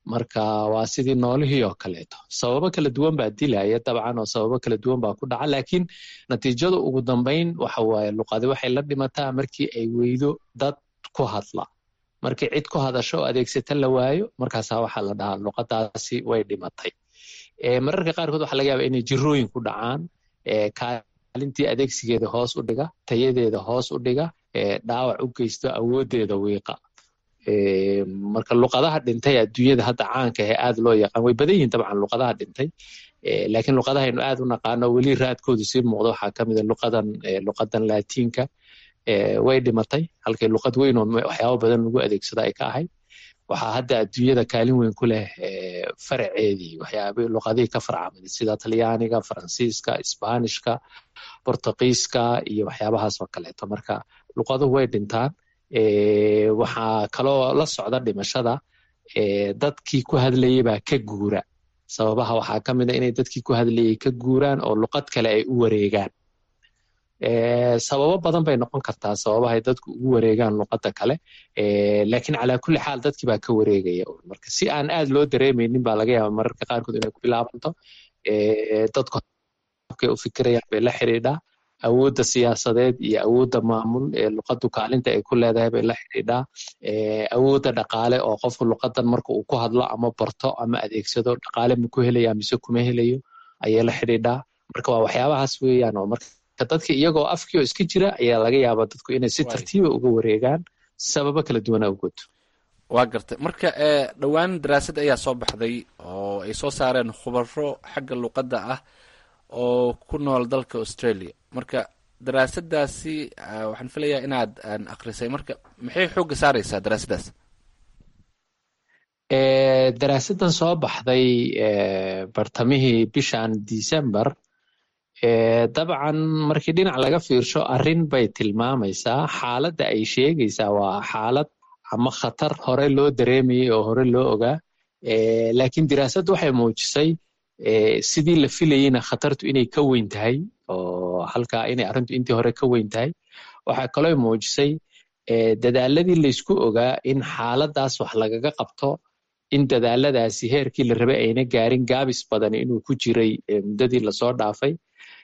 marka waa sidii noolihii oo kaleeto sababo kala duwan baa dilaya dabcan oo sababo kala duwan baa ku dhaca laakiin natiijada ugu dambeyn waxa waaye luqadi waxay la dhimataa markii ay weydo dad ku hadla markii cid ku hadasho oo adeegsata la waayo markaasaa waxaa la dhahaa luqadaasi way dhimatay mararka qaarkood waxaa laga yaabaa inay jirooyin ku dhacaan kaalintii adeegsigeeda hoos u dhiga tayadeeda hoos u dhiga dhaawac u geysto awoodeeda wiiqa marka luqadaha dhintay adduunyada hadda caanka ee aad loo yaqaan way badan yihiin dabcan luqadaha dhintay laakiin luqadahaynu aad u naqaano weli raadkoodu sii muuqdo waxaa ka mid a luqadan luqadan laatiinka way dhimatay halkay luqad weyn oo waxyaabo badan lagu adeegsado ay ka ahayd waxaa hadda adduunyada kaalin weyn ku leh faraceedii waxyaaba luqadihii ka farcamay sida talyaaniga faransiiska isbaanishka bortuqiiska iyo waxyaabahaas oo kaleeto marka luqaduhu way dhintaan waxaa kaloo la socda dhimashada dadkii ku hadlayay baa ka guura sababaha waxaa ka mid a inay dadkii ku hadlayay ka guuraan oo luqad kale ay u wareegaan sababo badan bay noqon kartaa sababahay dadku ugu wareegaan luqada kale laakiin calaa kulli xaal dadkii baa ka wareegaya marka si aan aad loo dareemaynin baa laga yaaba mararka qaarkood inay ku bilaabanto dadku habkay u fikirayaan bay la xidhiidhaa awoodda siyaasadeed iyo awoodda maamul ee luqadu kaalinta ay ku leedahay bay la xidhiidhaa awoodda dhaqaale oo qofku luqadan marka uu ku hadlo ama barto ama adeegsado dhaqaale ma ku helaya mise kuma helayo ayay la xidhiidhaa marka waa waxyaabahaas weeyaan oo marka dadka iyagoo afkii oo iska jira ayaa laga yaabaa dadku inay si tartiiba uga wareegaan sababo kala duwan awgood waa gartay marka dhowaan daraasad ayaa soo baxday oo ay soo saareen khubaro xagga luqadda ah oo ku nool dalka Australia marka daraasadaasi waxaan filayaa inaad aan akhrisay marka maxay xoogga saaraysaa daraasadaas daraasadan soo baxday bartamihii bishan December dabcan markii dhinac laga fiirsho arrin bay tilmaamaysaa xaaladda ay sheegaysaa waa xaalad ama khatar hore loo dareemayay oo hore loo ogaa laakiin daraasad waxay muujisay sidii la filayeyna khatartu inay ka weyn tahay oo halkaa inay arrintu intii hore ka weyn tahay waxaa kaloo muujisay dadaaladii laysku ogaa in xaaladaas wax lagaga qabto in dadaaladaasi heerkii la rabay ayna gaarin gaabis badan inuu ku jiray muddadii lasoo dhaafay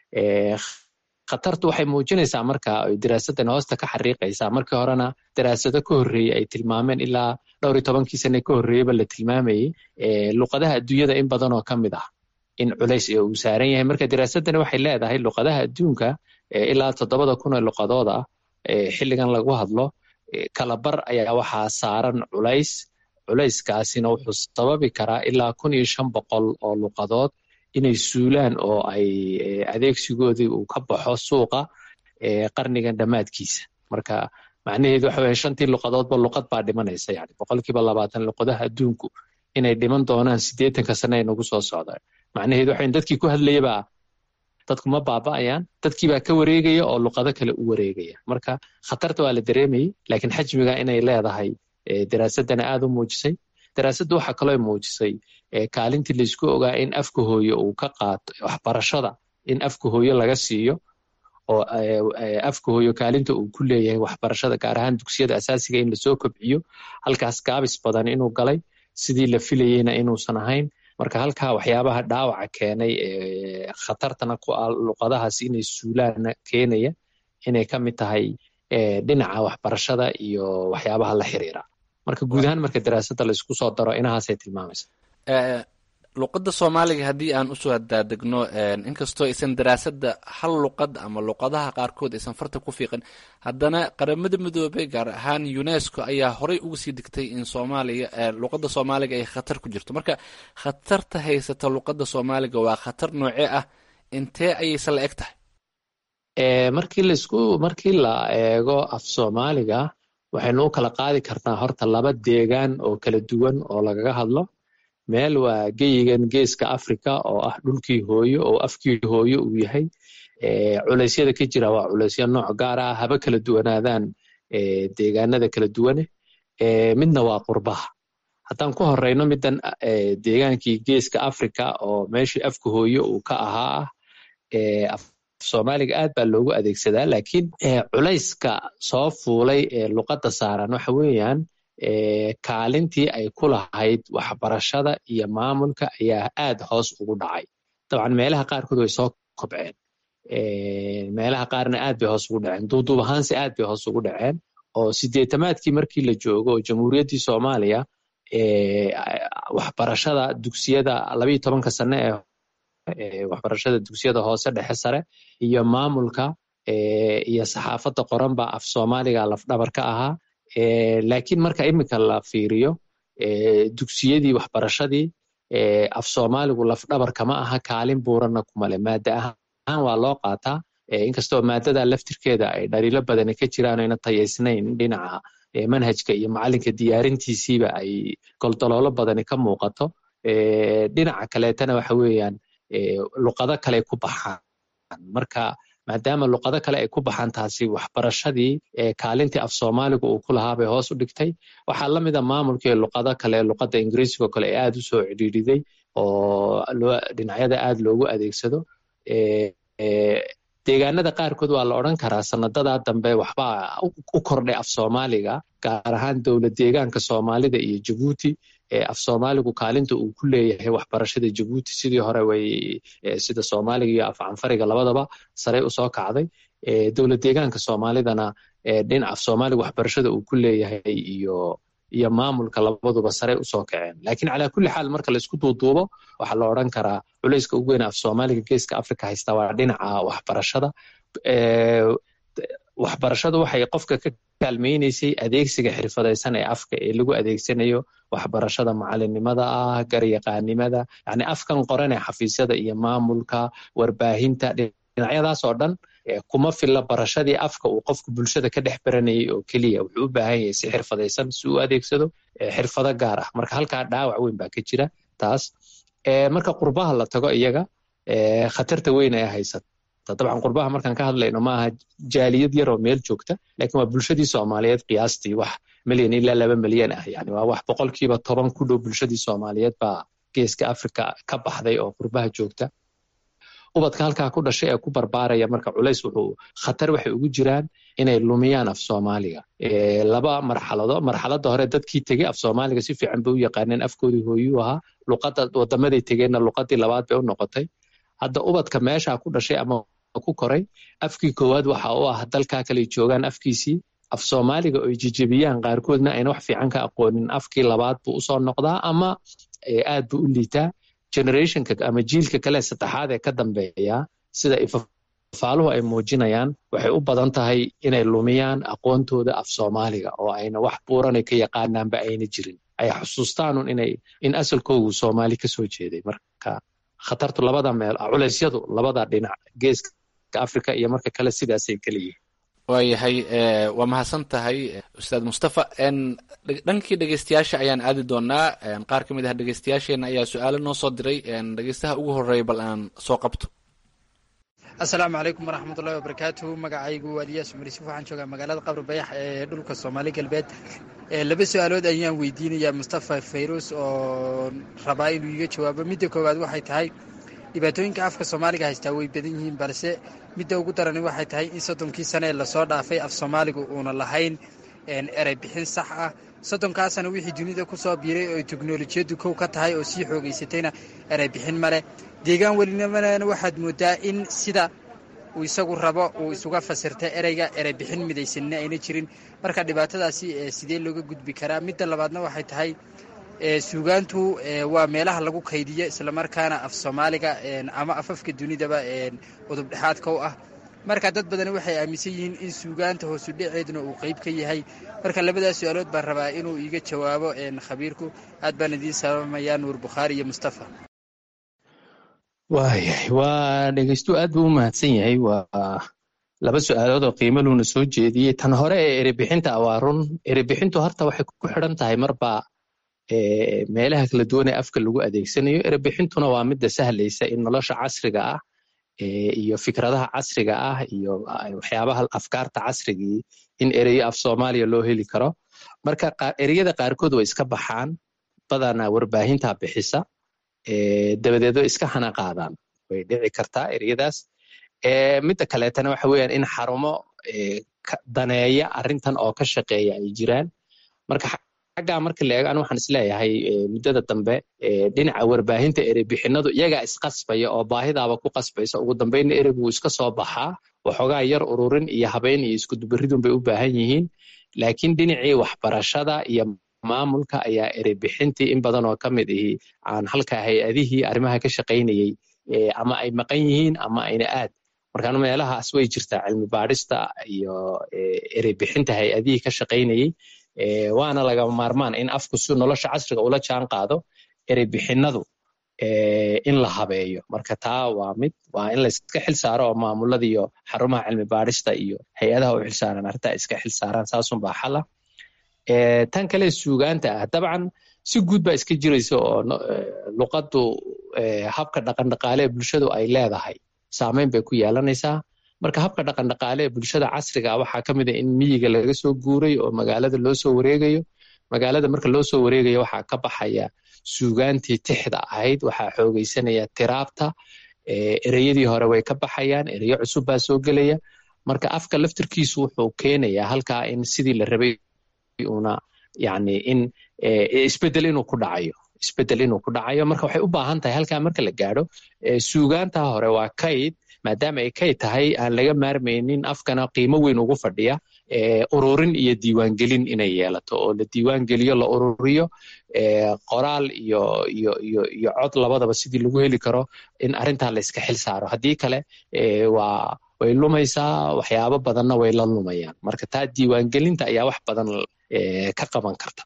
khatartu waxay muujinaysaa marka daraasadan hoosta ka xariiqaysaa markii horena daraasado ka horreeyey ay tilmaameen ilaa dhowr iyo tobankii sane ka horreeyeyba la tilmaamayey luqadaha adduunyada in badan oo ka mid ah in culays uu saaran yahay marka daraasadani waxay leedahay luqadaha adduunka ilaa toddobada kun oo luqadood ah xilligan lagu hadlo kalabar ayaa waxaa saaran culays culayskaasina wuxuu sababi karaa ilaa kun iyo shan boqol oo luqadood inay suulaan oo ay adeegsigoodii uu ka baxo suuqa qarnigan dhammaadkiisa marka macnaheedu waxa weeye shantii luqadoodba luqad baa dhimanaysa yani boqolkiiba labaatan luqadaha adduunku inay dhiman doonaan siddeetanka sane ay nagu soo socdaan macnaheedu waxa dadkii ku hadlayabaa dadku ma baaba'ayaan dadkii baa ka wareegaya oo luqado kale u wareegaya marka khatarta waa la dareemayay laakiin xajmiga inay leedahay daraasadana aad u muujisay daraasaddu waxaa kaloo muujisay kaalintii laysku ogaa in afka hooyo uu ka qaato waxbarashada in afka hooyo laga siiyo oo afka hooyo kaalinta uu ku leeyahay waxbarashada gaar ahaan dugsiyada asaasiga in lasoo kobciyo halkaas gaabis badan inuu galay sidii la filayeyna inuusan ahayn marka halkaa waxyaabaha dhaawaca keenay khatartana ku ah luqadahaas inay suulaana keenaya inay ka mid tahay dhinaca waxbarashada iyo waxyaabaha la xiriira marka guud ahaan marka daraasadda la isku soo daro inahaasay tilmaamaysa luqadda soomaaliga haddii aan usoo daadegno inkastoo aysan daraasadda hal luqad ama luqadaha qaarkood aysan farta ku fiiqin haddana qaramada midoobay gaar ahaan unesco ayaa horey uga sii digtay in soomaaliya luqadda soomaaliga ay khatar ku jirto marka khatarta haysata luqadda soomaaliga waa khatar noocee ah intee ayaysan la eg tahay markii laisku markii la eego af soomaaliga waxaynu u kala qaadi karnaa horta laba deegaan oo kala duwan oo lagaga hadlo meel waa geyigan geeska africa oo ah dhulkii hooyo oo afkii hooyo uu yahay culeysyada ka jira waa culeysyo nooc gaar ah haba kala duwanaadaan deegaanada kala duwane midna waa qurbaha haddaan ku horeyno middan deegaankii geeska africa oo meeshii afka hooyo uu ka ahaa ah soomaaliga aad baa loogu adeegsadaa laakiin culayska soo fuulay ee luqadda saaran waxa weeyaan kaalintii ay ku lahayd waxbarashada iyo maamulka ayaa aad hoos ugu dhacay. dabcan meelaha qaarkood way soo kobceen, meelaha qaarna aad bay hoos ugu dhaceen, duuduub ahaanse aad bay hoos ugu dhaceen. oo sideetamaadkii markii la joogo oo jamhuuriyaddii Soomaaliya waxbarashada dugsiyada labiyo tobanka sano ee waxbarashada dugsiyada hoose dhexe sare iyo maamulka iyo saxaafadda qoran baa af Soomaaliga lafdhabar ka ahaa. laakiin marka imika la fiiriyo dugsiyadii waxbarashadii af Soomaaligu lafdhabar kama aha, kaalin buuranna kuma leh. maada ahaan waa loo qaataa, inkastoo maadada laftirkeeda ay dhaliilo badani ka jiraan ayna tayaysnayn dhinaca manhajka iyo macalinka diyaarintiisiiba ay goldaloolo badani ka muuqato. dhinaca kaleetana waxa weeyaan luqado kale ku baxaan. marka maadaama luqado kale ay ku baxaan, taasi waxbarashadii kaalintii af Soomaaligu uu ku lahaa bay hoos u dhigtay. waxaa la mida maamulkii luqado kale, luqadda Ingiriisiga kale ee aad u soo cidhiidhiday oo dhinacyada aad loogu adeegsado. deegaanada qaarkood waa la odhan karaa sanadadaa dambe waxbaa u kordhay af Soomaaliga, gaar ahaan dowlad deegaanka Soomaalida iyo Jabuuti. af Soomaaligu kaalinta uu ku leeyahay waxbarashada Jabuuti sidii hore way sida Soomaaliga iyo af Canfariga labadaba sare u soo kacday. dowlad deegaanka Soomaalidana dhinaca af Soomaaliga waxbarashada uu ku leeyahay iyo iyo maamulka labaduba sare u soo kaceen. laakiin calaa kulli xaal marka la isku duuduubo waxaa la odhan karaa culayska ugu weyn af Soomaaliga geeska Afrika haysta waa dhinaca waxbarashada. waxbarashadu waxay qofka ka kaalmaynaysay adeegsiga xirfadaysan ee afka ee lagu adeegsanayo waxbarashada macalinimada ah, garyaqaanimada, yani afkan qoran ee xafiisyada iyo maamulka, warbaahinta, dhinacyadaas oo dhan kuma filla barashadii afka uu qofku bulshada ka dhex baranayay oo keliya. wuxuu u baahan yahay si xirfadaysan si uu adeegsado xirfado gaar ah. marka halkaa dhaawac weyn baa ka jira taas. marka qurbaha la tago iyaga khatarta weyn ay haysata. dabcan qurbaha markaan ka hadlayno maaha jaaliyad yar oo meel joogta, laakiin waa bulshadii Soomaaliyeed qiyaastii wax milyan ilaa laba milyan ah. yani waa wax boqolkiiba toban ku dhow bulshadii Soomaaliyeed baa geeska Afrika ka baxday oo qurbaha joogta. ubadka halkaa ku dhashay ee ku barbaaraya marka culays wuxuu khatar waxay ugu jiraan inay lumiyaan af Soomaaliga. laba marxalado. marxaladda hore dadkii tegey af Soomaaliga si fiican bay u yaqaaneen, afkoodii hooyuu ahaa. luqadda wadamaday tegeenna luqadii labaad bay u noqotay. hadda ubadka meeshaa ku dhashay ama ku koray afkii koowaad waxa uu ah dalkaa kale joogaan afkiisii. af Soomaaliga oo jijibiyaan qaarkoodna ayna wax fiican ka aqoonin, afkii labaad buu usoo noqdaa ama aad buu u liitaa. generationka ama jiilka kale saddexaad ee ka dambeeya sida ifafaaluhu ay muujinayaan waxay u badan tahay inay lumiyaan aqoontooda af Soomaaliga oo ayna wax buuranay ka yaqaanaanba ayna jirin. ay xusuustaan inay in asalkoodu Soomaali ka soo jeeday. marka khatartu labada meel, culeysyadu labada dhinac geeska Afrika iyo marka kale sidaasay kala yihiin. waayahay waa mahadsan tahay ustaad Mustafa. dhankii dhegeystayaasha ayaan aadi doonaa. qaar ka mid ah dhegeystayaasheena ayaa su-aalo noo soo diray. dhegeystaha ugu horeeya bal aan soo qabto. asalaamu calaykum waraxmatullahi wabarakaatuhu. magacaygu waa Ilyas Umar Yuusuf, waxaan joogaa magaalada Qabri Bayax ee dhulka Soomaali galbeed. laba su-aalood ayaan weydiinayaa Mustafa Fayruus oo rabaa inuu iga jawaabo. midda koowaad waxay tahay dhibaatooyinka afka Soomaaliga haystaa way badan yihiin, balse midda ugu darani waxay tahay in soddonkii sane ee lasoo dhaafay af Soomaaligu uuna lahayn erey bixin sax ah. soddonkaasana wixii dunida ku soo biiray oo teknolojiyaddu kow ka tahay oo sii xoogaysatayna erey bixin male. deegaan welinimana waxaad moodaa in sida uu isagu rabo uu isuga fasirta ereyga erey bixin midaysanna ayna jirin. marka dhibaatadaasi sidee looga gudbi karaa? midda labaadna waxay tahay suugaantu waa meelaha lagu kaydiyo islamarkaana af Soomaaliga ama afafka dunidaba udub dhexaadka u ah. marka dad badan waxay aaminsan yihiin in suugaanta hoosu dhaceedna uu qayb ka yahay. marka labadaas su'aalood baan rabaa inuu iga jawaabo khabiirku. aad baan idiin salaamayaa Nuur Bukhaari iyo Mustafa. waayahay waa dhegeystu aad buu u mahadsan yahay. waa laba su-aalood oo qiimo luuna soo jeediyey. tan hore ee erebixinta waa run. erebixintu horta waxay ku xidhan tahay marba meelaha kala duwan ee afka lagu adeegsanayo. erebixintuna waa midda sahlaysa in nolosha casriga ah iyo fikradaha casriga ah iyo waxyaabaha afkaarta casrigii in ereyo af Soomaaliya loo heli karo. marka ereyada qaarkood way iska baxaan, badanaa warbaahinta bixisa, dabadeed way iska hana qaadaan. way dhici kartaa ereyadaas. midda kaleetana waxa weeyaan in xarumo daneeya arrintan oo ka shaqeeya ay jiraan. marka xaggaa marka la eego anu waxaan isleeyahay muddada dambe dhinaca warbaahinta ereybixinadu iyagaa isqasbaya oo baahidaaba ku qasbaysa ugu dambeynna ereygu wuu iska soo baxaa waxoogaa yar ururin iyo habeyn iyo iskudubaridun bay u baahan yihiin laakiin dhinacii waxbarashada iyo maamulka ayaa ereybixintii in badan oo ka mid ihi aan halkaa hay-adihii arrimaha ka shaqaynayey ama ay maqan yihiin ama ayna aad markaan meelahaas way jirtaa cilmi baadhista iyo ereybixinta hay-adihii ka shaqaynayey waana lagama maarmaan in afku si nolosha casriga ula jaan qaado ereybixinadu in la habeeyo marka taa waa mid waa in la iska xil saaro oo maamulada iyo xarumaha cilmi baadhista iyo hay-adaha u xilsaaran arrintaa iska xil saaraan saasunbaa xala tan kale suugaanta ah dabcan si guud baa iska jiraysa oo luqaddu habka dhaqan dhaqaale ee bulshadu ay leedahay saameyn bay ku yeelanaysaa marka habka dhaqan dhaqaale ee bulshada casriga waxaa ka mid ah in miyiga laga soo guuray oo magaalada loo soo wareegayo magaalada marka loo soo wareegayo waxaa ka baxaya suugaantii tixda ahayd waxaa xoogaysanaya tiraabta ereyadii hore way ka baxayaan ereyo cusub baa soo gelaya marka afka laftirkiisu wuxuu keenayaa halkaa in sidii la rabay una yani in isbedel inuu ku dhacayo isbedel inuu ku dhacayo marka waxay u baahan tahay halkaa marka la gaadho suugaanta hore waa kayd maadaama ay kayd tahay aan laga maarmaynin afkana qiimo weyn ugu fadhiya ururin iyo diiwaangelin inay yeelato oo la diiwaangeliyo la ururiyo qoraal iyo iyo iyo iyo cod labadaba sidii lagu heli karo in arrintaa la iska xil saaro haddii kale waa way lumaysaa waxyaabo badanna way la lumayaan marka taa diiwaangelinta ayaa wax badan ka qaban karta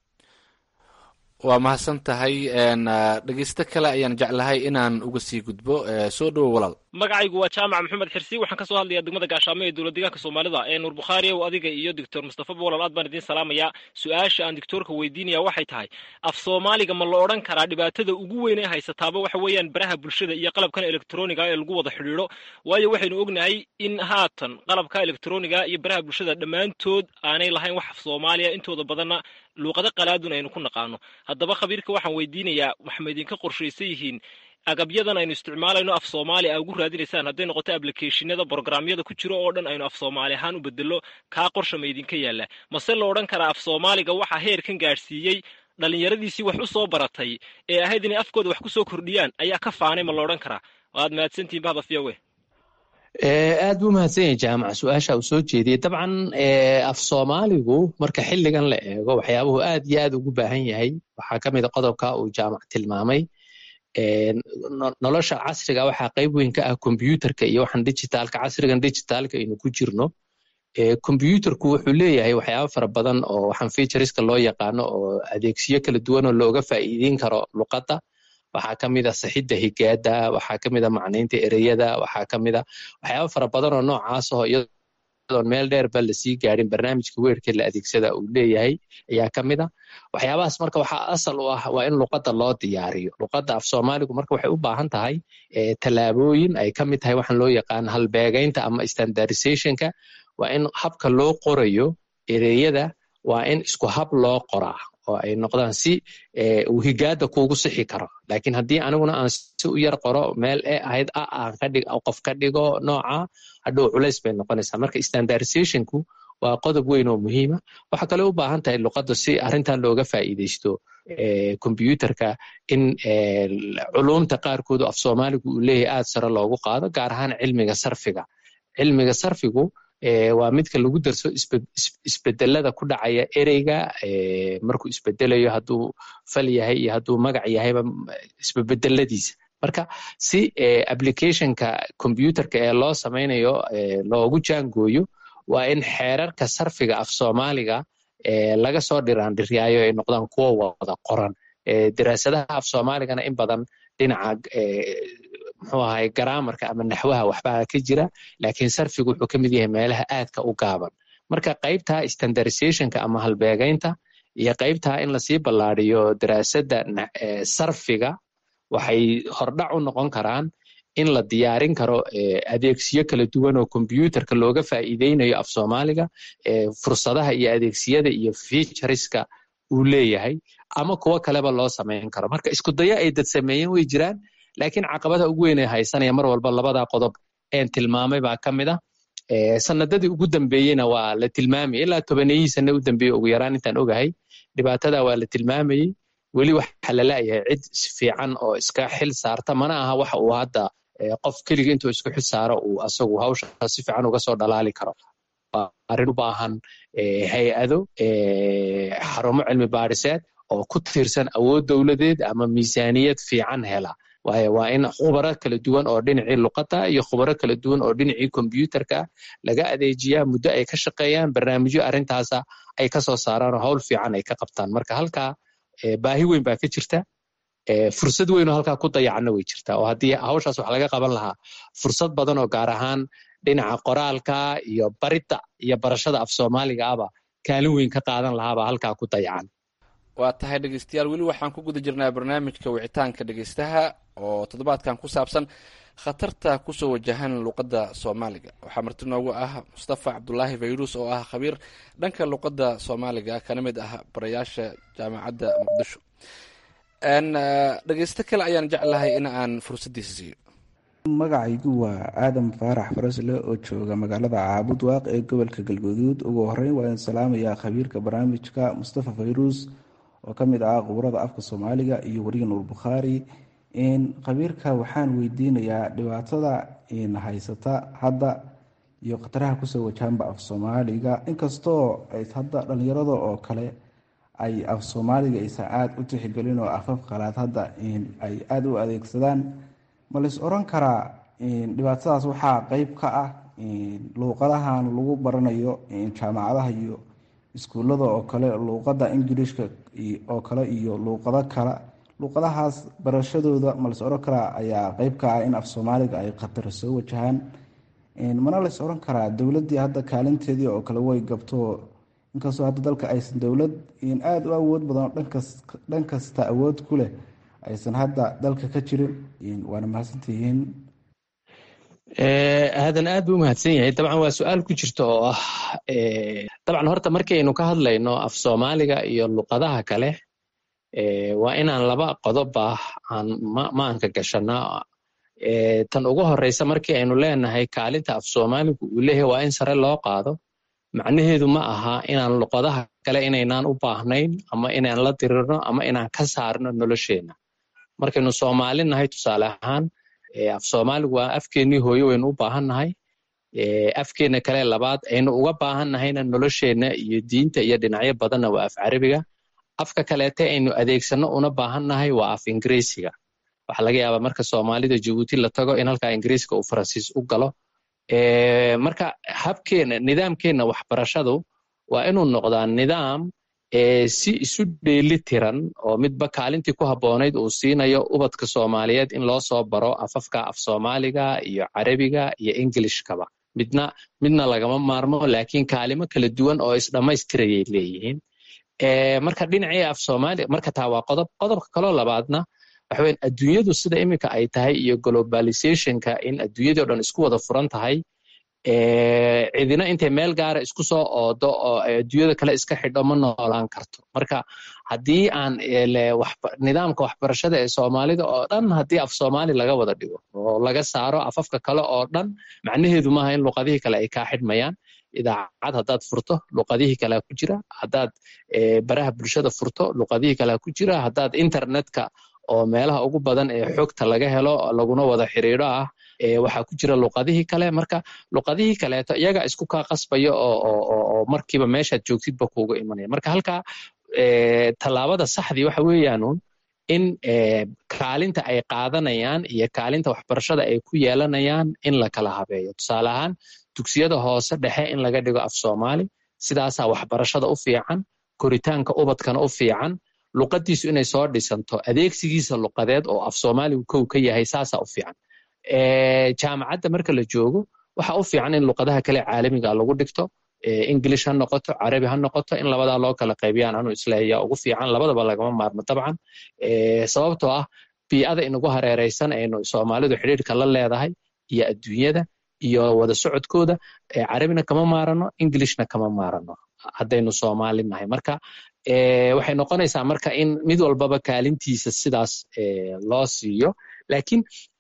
waa mahadsan tahay dhegeysto kale ayaan jeclahay inaan uga sii gudbo soo dhowo walaal magacaygu waa jaamac maxamed xirsi waxaan ka soo hadlayaa degmada gaashaamo ee dowlad deegaanka soomaalida ee nuur bukhaari ow adiga iyo doctor mustafa bolal aad baan idiin salaamayaa su-aasha aan doctorka weydiinaya waxay tahay af soomaaliga ma la odhan karaa dhibaatada ugu weyn ee haysataaba waxa weeyaan baraha bulshada iyo qalabkan elektroniga ee lagu wada xidhiidho waayo waxaynu ognahay in haatan qalabka elektroniga iyo baraha bulshada dhammaantood aanay lahayn wax af soomaaliya intooda badanna luuqado qalaadun aynu ku naqaano haddaba khabiirka waxaan weydiinayaa waxma idinka qorshaysan yihiin agabyadan aynu isticmaalayno af soomaali a ugu raadinaysaan hadday noqoto ablicationada programyada ku jiro oo dhan aynu af soomaali ahaan u bedelo kaa qorsha ma idinka yaalla mase la odhan karaa af soomaaliga waxaa heerkan gaadhsiiyey dhallinyaradiisii wax u soo baratay ee ahayd inay afkooda wax ku soo kordhiyaan ayaa ka faanay ma la odhan karaa waad mahadsantihin bahda fiyawe aad buu mahadsan yahay jaamac su-aasha uu soo jeediyey dabcan af soomaaligu marka xilligan la eego waxyaabuhu aad iyo aad ugu baahan yahay waxaa ka mid a qodobka uu jaamac tilmaamay nolosha casriga waxaa qayb weyn ka ah kombyuutarka iyo waxaan digitaalka casrigan digitaalka aynu ku jirno kombyuutarku wuxuu leeyahay waxyaabo fara badan oo waxaan featureska loo yaqaano oo adeegsiyo kala duwan oo looga faa'iideyn karo luqadda waxaa ka mid a saxidda higaada waxaa ka mid a macnaynta ereyada waxaa ka mid a waxyaabo fara badan oo noocaas oo iyadoon meel dheerba lasii gaadhin barnaamijka weerka la adeegsada uu leeyahay ayaa ka mid a waxyaabahaas marka waxaa asal u ah waa in luqadda loo diyaariyo luqadda af soomaaligu marka waxay u baahan tahay tallaabooyin ay ka mid tahay waxaan loo yaqaan halbeegaynta ama standardizationka waa in habka loo qorayo ereyada waa in isku hab loo qoraa oo ay noqdaan si uu higaada kuugu sixi karo laakiin haddii aniguna aan si u yar qoro meel ee ahayd a aan ka dhig qof ka dhigo nooca hadhow culays bay noqonaysaa marka standardizationku waa qodob weyn oo muhiima waxaa kale u baahan tahay luqadda si arrintan looga faa'iidaysto kombyuutarka in culumta qaarkoodu af soomaaligu uu leeyahay aad sare loogu qaado gaar ahaan cilmiga sarfiga cilmiga sarfigu waa midka lagu darso isbedelada ku dhacaya ereyga markuu isbedelayo hadduu fal yahay iyo hadduu magac yahayba isbebedeladiisa marka si applicationka combyuterka ee loo samaynayo loogu jaangooyo waa in xeerarka sarfiga af soomaaliga laga soo dhiraandhiryaayo ay noqdaan kuwo wada qoran daraasadaha af soomaaligana in badan dhinaca muxuu ahay garaamarka ama naxwaha waxbaa ka jira laakiin sarfigu wuxuu ka mid yahay meelaha aadka u gaaban marka qaybta standardizationka ama halbeegaynta iyo qaybta in lasii ballaariyo daraasada sarfiga waxay hordhac u noqon karaan in la diyaarin karo adeegsiyo kala duwan oo combyuterka looga faa'iideynayo af soomaaliga fursadaha iyo adeegsiyada iyo featureska uu leeyahay ama kuwo kaleba loo samayn karo marka isku daya ay dad sameeyeen way jiraan laakiin caqabada ugu weyn ee haysanaya mar walba labada qodob een tilmaamay baa ka mid ah sanadadii ugu dambeeyeyna waa la tilmaamayay ilaa tobaniyihii sane u dambeeyey ugu yaraan intaan ogahay dhibaatada waa la tilmaamayey weli waxa la laayahay cid si fiican oo iska xil saarta mana aha waxa uu hadda qof keliga intuu isku xil saaro uu asagu hawsha si fiican uga soo dhalaali karo arrin u baahan hay-ado xarumo cilmi baadhiseed oo ku tiirsan awood dowladeed ama miisaaniyad fiican hela waayo waa in khubaro kala duwan oo dhinacii luqadda iyo khubaro kala duwan oo dhinacii kombiyuutarka laga adeejiyaa muddo ay ka shaqeeyaan barnaamijyo arrintaasa ay ka soo saaraan oo hawl fiican ay ka qabtaan marka halkaa baahi weyn baa ka jirta fursad weyn oo halkaa ku dayacna way jirtaa oo haddii hawshaas wax laga qaban lahaa fursad badan oo gaar ahaan dhinaca qoraalka iyo baridda iyo barashada af soomaaliga aba kaalin weyn ka qaadan lahaabaa halkaa ku dayacan waa tahay dhegeystayaal weli waxaan ku guda jirnaa barnaamijka wicitaanka dhegeystaha oo toddobaadkan ku saabsan khatarta kusoo wajahan luqadda soomaaliga waxaa marti noogu ah mustafa cabdulaahi fayrus oo ah khabiir dhanka luqadda soomaaliga kana mid ah barayaasha jaamacadda muqdisho dhegeysto kale ayaan jeclahay in aan fursaddiisa siiyo magacaygu waa aadan faarax farasle oo jooga magaalada caabud waaq ee gobolka galguduud ugu horeyn waa in salaamayaa khabiirka barnaamijka mustafa fayrus oo ka mid ah khubarada afka soomaaliga iyo weriga nuur bukhaari khabiirka waxaan weydiinayaa dhibaatada haysata hadda iyo khataraha kusoo wajahanba af soomaaliga inkastoo hadda dhalinyarada oo kale ay af soomaaliga aysan aada u tixgelin oo afaf qalaad hadda ay aada u adeegsadaan ma lais oran karaa dhibaatadaas waxaa qeyb ka ah luuqadahan lagu baranayo jaamacadaha iyo iskuullada oo kale luuqadda ingiliishka oo kale iyo luuqado kale luuqadahaas barashadooda ma lais oran karaa ayaa qeyb ka ah in af soomaaliga ay khatar soo wajahaan mana lais oran karaa dowladdii hadda kaalinteedii oo kale way gabto inkastoo hadda dalka aysan dowlad aada u awood badan oo dhan kasta awood ku leh aysan hadda dalka ka jirin waana mahadsantihiin aadan aad buu umahadsan yahay dabcan waa su-aal ku jirta oo ah dabcan horta markaynu ka hadlayno af soomaaliga iyo luqadaha kale waa inaan laba qodoba aan maanka gashanaa tan ugu horeysa markii aynu leenahay kaalinta af soomaaligu uu leeyahay waa in sare loo qaado macnaheedu ma aha inaan luqadaha kale inaynaan u baahnayn ama inaan la dirirno ama inaan ka saarno nolosheenna markaynu soomaali nahay tusaale ahaan af soomaaligu waa afkeennii hooyo waynu u baahan nahay afkeenna kale labaad aynu uga baahan nahayna nolosheenna iyo diinta iyo dhinacyo badanna waa af carabiga afka kaleete aynu adeegsanno una baahan nahay waa af ingiriisiga waxaa laga yaabaa marka soomaalida jabuuti la tago in halkaa ingiriiska uu faransiis u galo marka habkeenna nidaamkeenna waxbarashadu waa inuu noqdaa nidaam si isu dheeli tiran oo midba kaalintii ku habboonayd uu siinayo ubadka soomaaliyeed in loo soo baro afafka af soomaaliga iyo carabiga iyo ingilishkaba midna midna lagama maarmo laakiin kaalimo kala duwan oo isdhammaystirayay leeyihiin marka dhinacii af soomaaliga marka taa waa qodob qodobka kaloo labaadna waxa weyn adduunyadu sida iminka ay tahay iyo globalizationka in adduunyadii o dhan isku wada furan tahay cidina intay meel gaara isku soo oodo oo adduunyada kale iska xidho ma noolaan karto marka haddii aan nidaamka waxbarashada ee soomaalida oo dhan haddii af soomaali laga wada dhigo oo laga saaro afafka kale oo dhan macnaheedu maaha in luqadihii kale ay kaa xidhmayaan idaacad haddaad furto luqadihii kalea ku jira haddaad baraha bulshada furto luqadihii kalea ku jira haddaad internetka oo meelaha ugu badan ee xogta laga helo laguna wada xiriiro ah waxaa ku jira luqadihii kale marka luqadihii kaleeto iyaga isku kaa qasbaya oo markiiba meeshaad joogtidba kuuga imanaya marka halkaa tallaabada saxdii waxa weeyaanuun in kaalinta ay qaadanayaan iyo kaalinta waxbarashada ay ku yeelanayaan in la kala habeeyo tusaale ahaan dugsiyada hoose dhexe in laga dhigo af soomaali sidaasaa waxbarashada u fiican koritaanka ubadkana u fiican luqadiisu inay soo dhisanto adeegsigiisa luqadeed oo af soomaaligu kow ka yahay saasaa u fiican jaamacadda marka la joogo waxa u fiican in luqadaha kale caalamiga lagu dhigto english ha noqoto carabi ha noqoto in labadaa loo kala qaybiyaan anuu isleeya ugu fiican labadaba lagama maarmo dabcan sababtoo ah bii'ada inagu hareereysan aynu soomaalidu xidhiirka la leedahay iyo adduunyada iyo wada socodkooda carabina kama maarano englishna kama maarano haddaynu soomaali nahay marka waxay noqonaysaa marka in mid walbaba kaalintiisa sidaas loo siiyo laakiin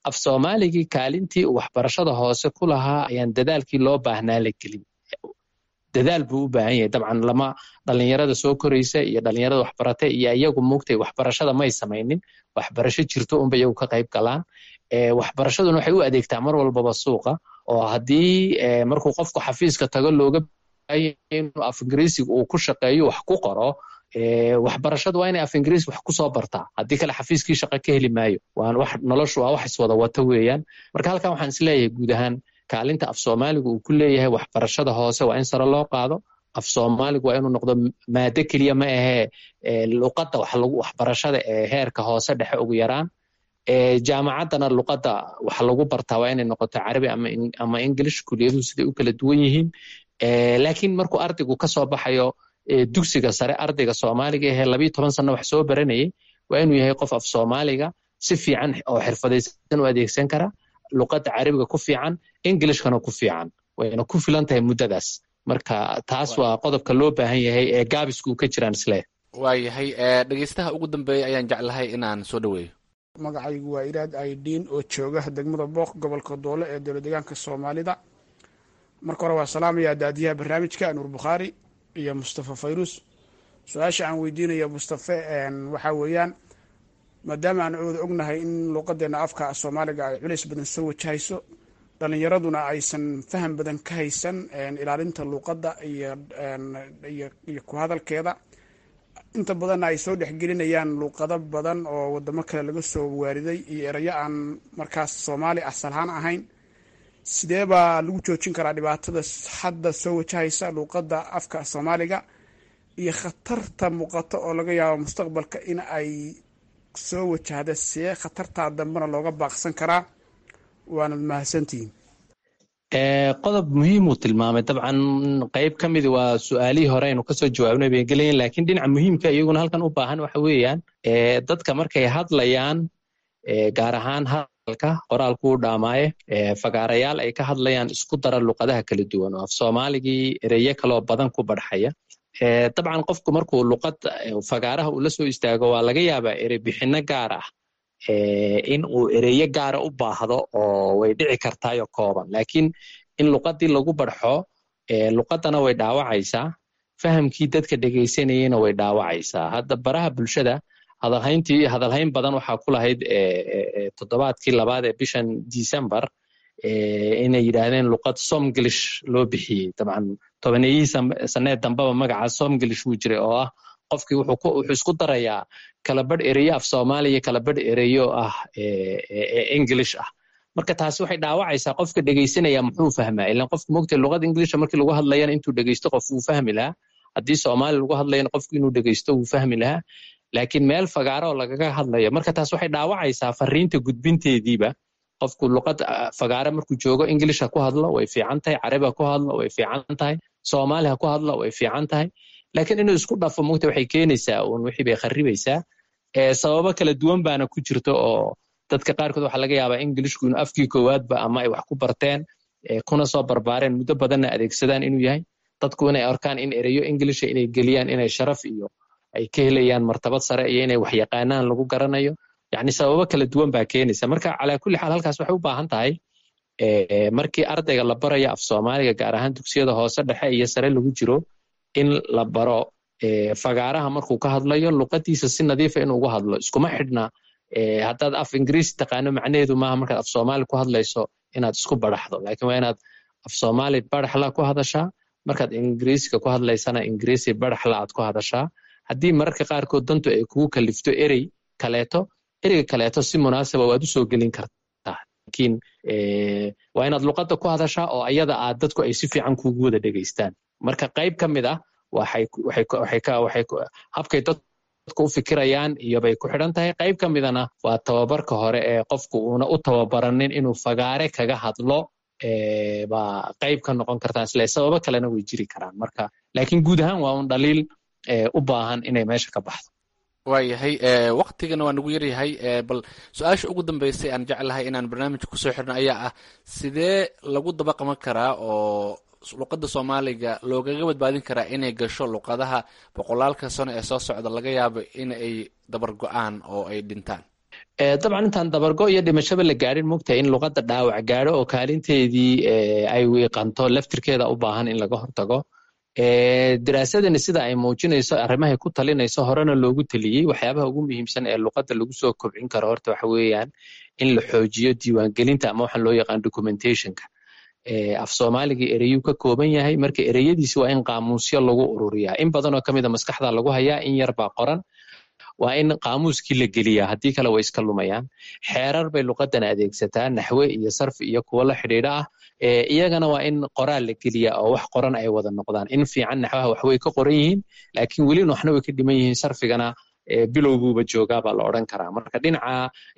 af soomaaligii kaalintii uu waxbarashada hoose ku lahaa ayaan dadaalkii loo baahnaa la gelin. dadaal buu u baahan yahay dabcan lama dhalinyarada soo koraysa iyo dhalinyarada waxbarata iyo iyagu moogtay waxbarashada may samaynin waxbarasho jirto unba iyagu ka qayb galaan. waxbarashaduna waxay u adeegtaa mar walbaba suuqa oo haddii markuu qofku xafiiska tago looga baahan inuu af ingiriisiga uu ku shaqeeyo wax ku qoro waxbarashadu waa inay af ingiriis wax ku soo bartaa haddii kale xafiiskii shaqo ka heli maayo waan wax noloshu waa wax iswada wata weeyaan. marka halkan waxaan isleeyahay guud ahaan kaalinta af soomaaliga uu ku leeyahay waxbarashada hoose waa in sare loo qaado. af soomaaligu waa inuu noqdo maado keliya ma ahee luqadda wax lagu waxbarashada ee heerka hoose dhexe ugu yaraan. jaamacaddana luqadda wax lagu bartaa waa inay noqoto carabi ama ama english kuliyaduhu siday u kala duwan yihiin. laakiin markuu ardaygu ka soo baxayo dugsiga sare ardayga soomaaliga ahee labiyo toban sano wax soo baranayay waa inuu yahay qof af soomaaliga si fiican oo xirfadaysan u adeegsan kara luqadda carabiga ku fiican englishkana ku fiican wayna ku filan tahay muddadaas. marka taas waa qodobka loo baahan yahay ee gaabisku ka jiraan isle. waayahay dhegeystaha ugu dambeeya ayaan jeclahay inaan soo dhaweeyo. magacaygu waa iraad aidiin oo jooga degmada booq gobolka doole ee dowlad deegaanka soomaalida. marka hore waa salaamayaa daadiyaha barnaamijka nuur bukhaari iyo mustafa fayrus. su-aasha aan weydiinaya mustafe waxaa weeyaan maadaama aan wada ognahay in luuqadeena afka soomaaliga ay culays badan soo wajahayso dhalinyaraduna aysan faham badan ka haysan ilaalinta luuqadda iyo ku hadalkeeda inta badanna ay soo dhexgelinayaan luuqado badan oo wadamo kale laga soo waariday iyo erayo aan markaas soomaali asalahaan ahayn, sidee baa lagu joojin karaa dhibaatada hadda soo wajahaysa luuqadda afka soomaaliga iyo khatarta muuqato oo laga yaabo mustaqbalka in ay soo wajahda see khatartaa dambena looga baaqsan karaa? waanad mahadsantihiin. qodob muhiimuu tilmaamay dabcan qayb ka midi waa su-aalihii hore aynu kasoo jawaabnay bay gelayen laakiin dhinaca muhiimka iyaguna halkan u baahan waxa weeyaan dadka markay hadlayaan gaar ahaan hadalka qoraalkuu dhaamaaye fagaarayaal ay ka hadlayaan isku dara luqadaha kala duwan oo af soomaaligii ereyo kaloo badan ku badhxaya. dabcan qofku markuu luqad fagaaraha uu la soo istaago waa laga yaabaa erey bixinno gaar ah in uu ereyo gaara u baahdo oo way dhici kartaayo kooban, laakiin in luqadii lagu barxo luqadana way dhaawacaysaa, fahamkii dadka dhegaysanayena way dhaawacaysaa. hadda baraha bulshada hadalhayntii hadalhayn badan waxaa ku lahayd toddobaadkii labaad ee bishan December inay yidhaahdeen luqad somglish loo bixiyey. dabcan tobaneeyihii saneed dambaba magaca somglish wuu jiray oo ah qofkii wuxuu isku darayaa kala badh ereyo af soomaaliya kala badh ereyo ah english ah. marka taasi waxay dhaawacaysaa qofka dhegaysanaya muxuu fahmaa, ilaan qofku moogtay luqada inglisha markii lagu hadlayana intuu dhegaysto qof wuu fahmi lahaa, haddii soomaali lagu hadlayana qofku inuu dhegaysto wuu fahmi lahaa, laakiin meel fagaaro oo lagaga hadlayo marka taas waxay dhaawacaysaa fariinta gudbinteediiba. qofku luqad fagaare markuu joogo english ha ku hadlo way fiican tahay, carabi ha ku hadlo way fiican tahay, soomaali ha ku hadlo way fiican tahay, laakiin inuu isku dhafo moogta waxay keenaysaa uun wixii bay kharibaysaa. sababo kala duwan baana ku jirto oo dadka qaarkood waxaa laga yaabaa ingilishku inuu afkii koowaadba ama ay wax ku barteen kuna soo barbaareen muddo badanna adeegsadaan inuu yahay. dadku inay arkaan in ereyo inglisha inay geliyaan inay sharaf iyo ay ka helayaan martabad sare iyo inay wax yaqaanaan lagu garanayo, yacni sababo kala duwan baa keenaysa. marka calaa kulli xaal halkaas waxay u baahan tahay markii ardayga la barayo af soomaaliga gaar ahaan dugsiyada hoose dhexe iyo sare lagu jiro in la baro fagaaraha markuu ka hadlayo luqadiisa si nadiifa inuu uga hadlo. iskuma xidhna haddaad af ingiriisi taqaano macnaheedu maaha markaad af soomaali ku hadlayso inaad isku baraxdo, laakiin waa inaad af soomaali baraxla ku hadashaa, markaad ingiriisiga ku hadlaysana ingiriisi baraxla aad ku hadashaa. haddii mararka qaarkood dantu ay kugu kalifto erey kaleeto ereyga kaleeto si munaasaba waad u soo gelin kartaa, laakiin waa inaad luqadda ku hadashaa oo ayada aad dadku ay si fiican kugu wada dhegaystaan. marka qayb ka mid ah waxay waxay ka waxay habkay dadku u fikirayaan iyo bay ku xidhan tahay. qayb ka midana waa tababarka hore ee qofku uuna u tababaranin inuu fagaare kaga hadlo baa qayb ka noqon kartaa. isla sababo kalena way jiri karaan. marka laakiin guud ahaan waa un dhaliil u baahan inay meesha ka baxdo. waayahay waktigana waa nagu yaryahay, bal su-aasha ugu dambeysay aan jeclahay inaan barnaamijka kusoo xirno ayaa ah sidee lagu daba qaban karaa oo luqadda soomaaliga loogaga badbaadin karaa inay gasho luqadaha boqolaalka sano ee soo socda laga yaabo in ay dabar go-aan oo ay dhintaan? dabcan intaan dabargo iyo dhimashaba la gaadhin mogtahay in luqadda dhaawac gaadho oo kaalinteedii ay wiiqanto laftirkeeda u baahan in laga hortago. daraasadani sida ay muujinayso arrimahay ku talinayso horena loogu taliyey waxyaabaha ugu muhiimsan ee luqadda lagu soo kobcin karo horta waxa weeyaan in la xoojiyo diiwaangelinta ama waxaan loo yaqaan documentationka. af soomaaliga ereyuu ka kooban yahay marka ereyadiisi waa in qaamuusyo lagu ururiyaa. in badan oo ka mid a maskaxda lagu hayaa, in yar baa qoran, waa in qaamuuskii la geliyaa, haddii kale way iska lumayaan. xeerar bay luqadan adeegsataa, naxwe iyo sarfi iyo kuwo la xidhiidha ah. iyagana waa in qoraal la geliyaa oo wax qoran ay wada noqdaan. in fiican naxwaha wax way ka qoran yihiin, laakiin weli waxna way ka dhiman yihiin. sarfigana bilowguuba joogaa baa la odhan karaa. marka dhinaca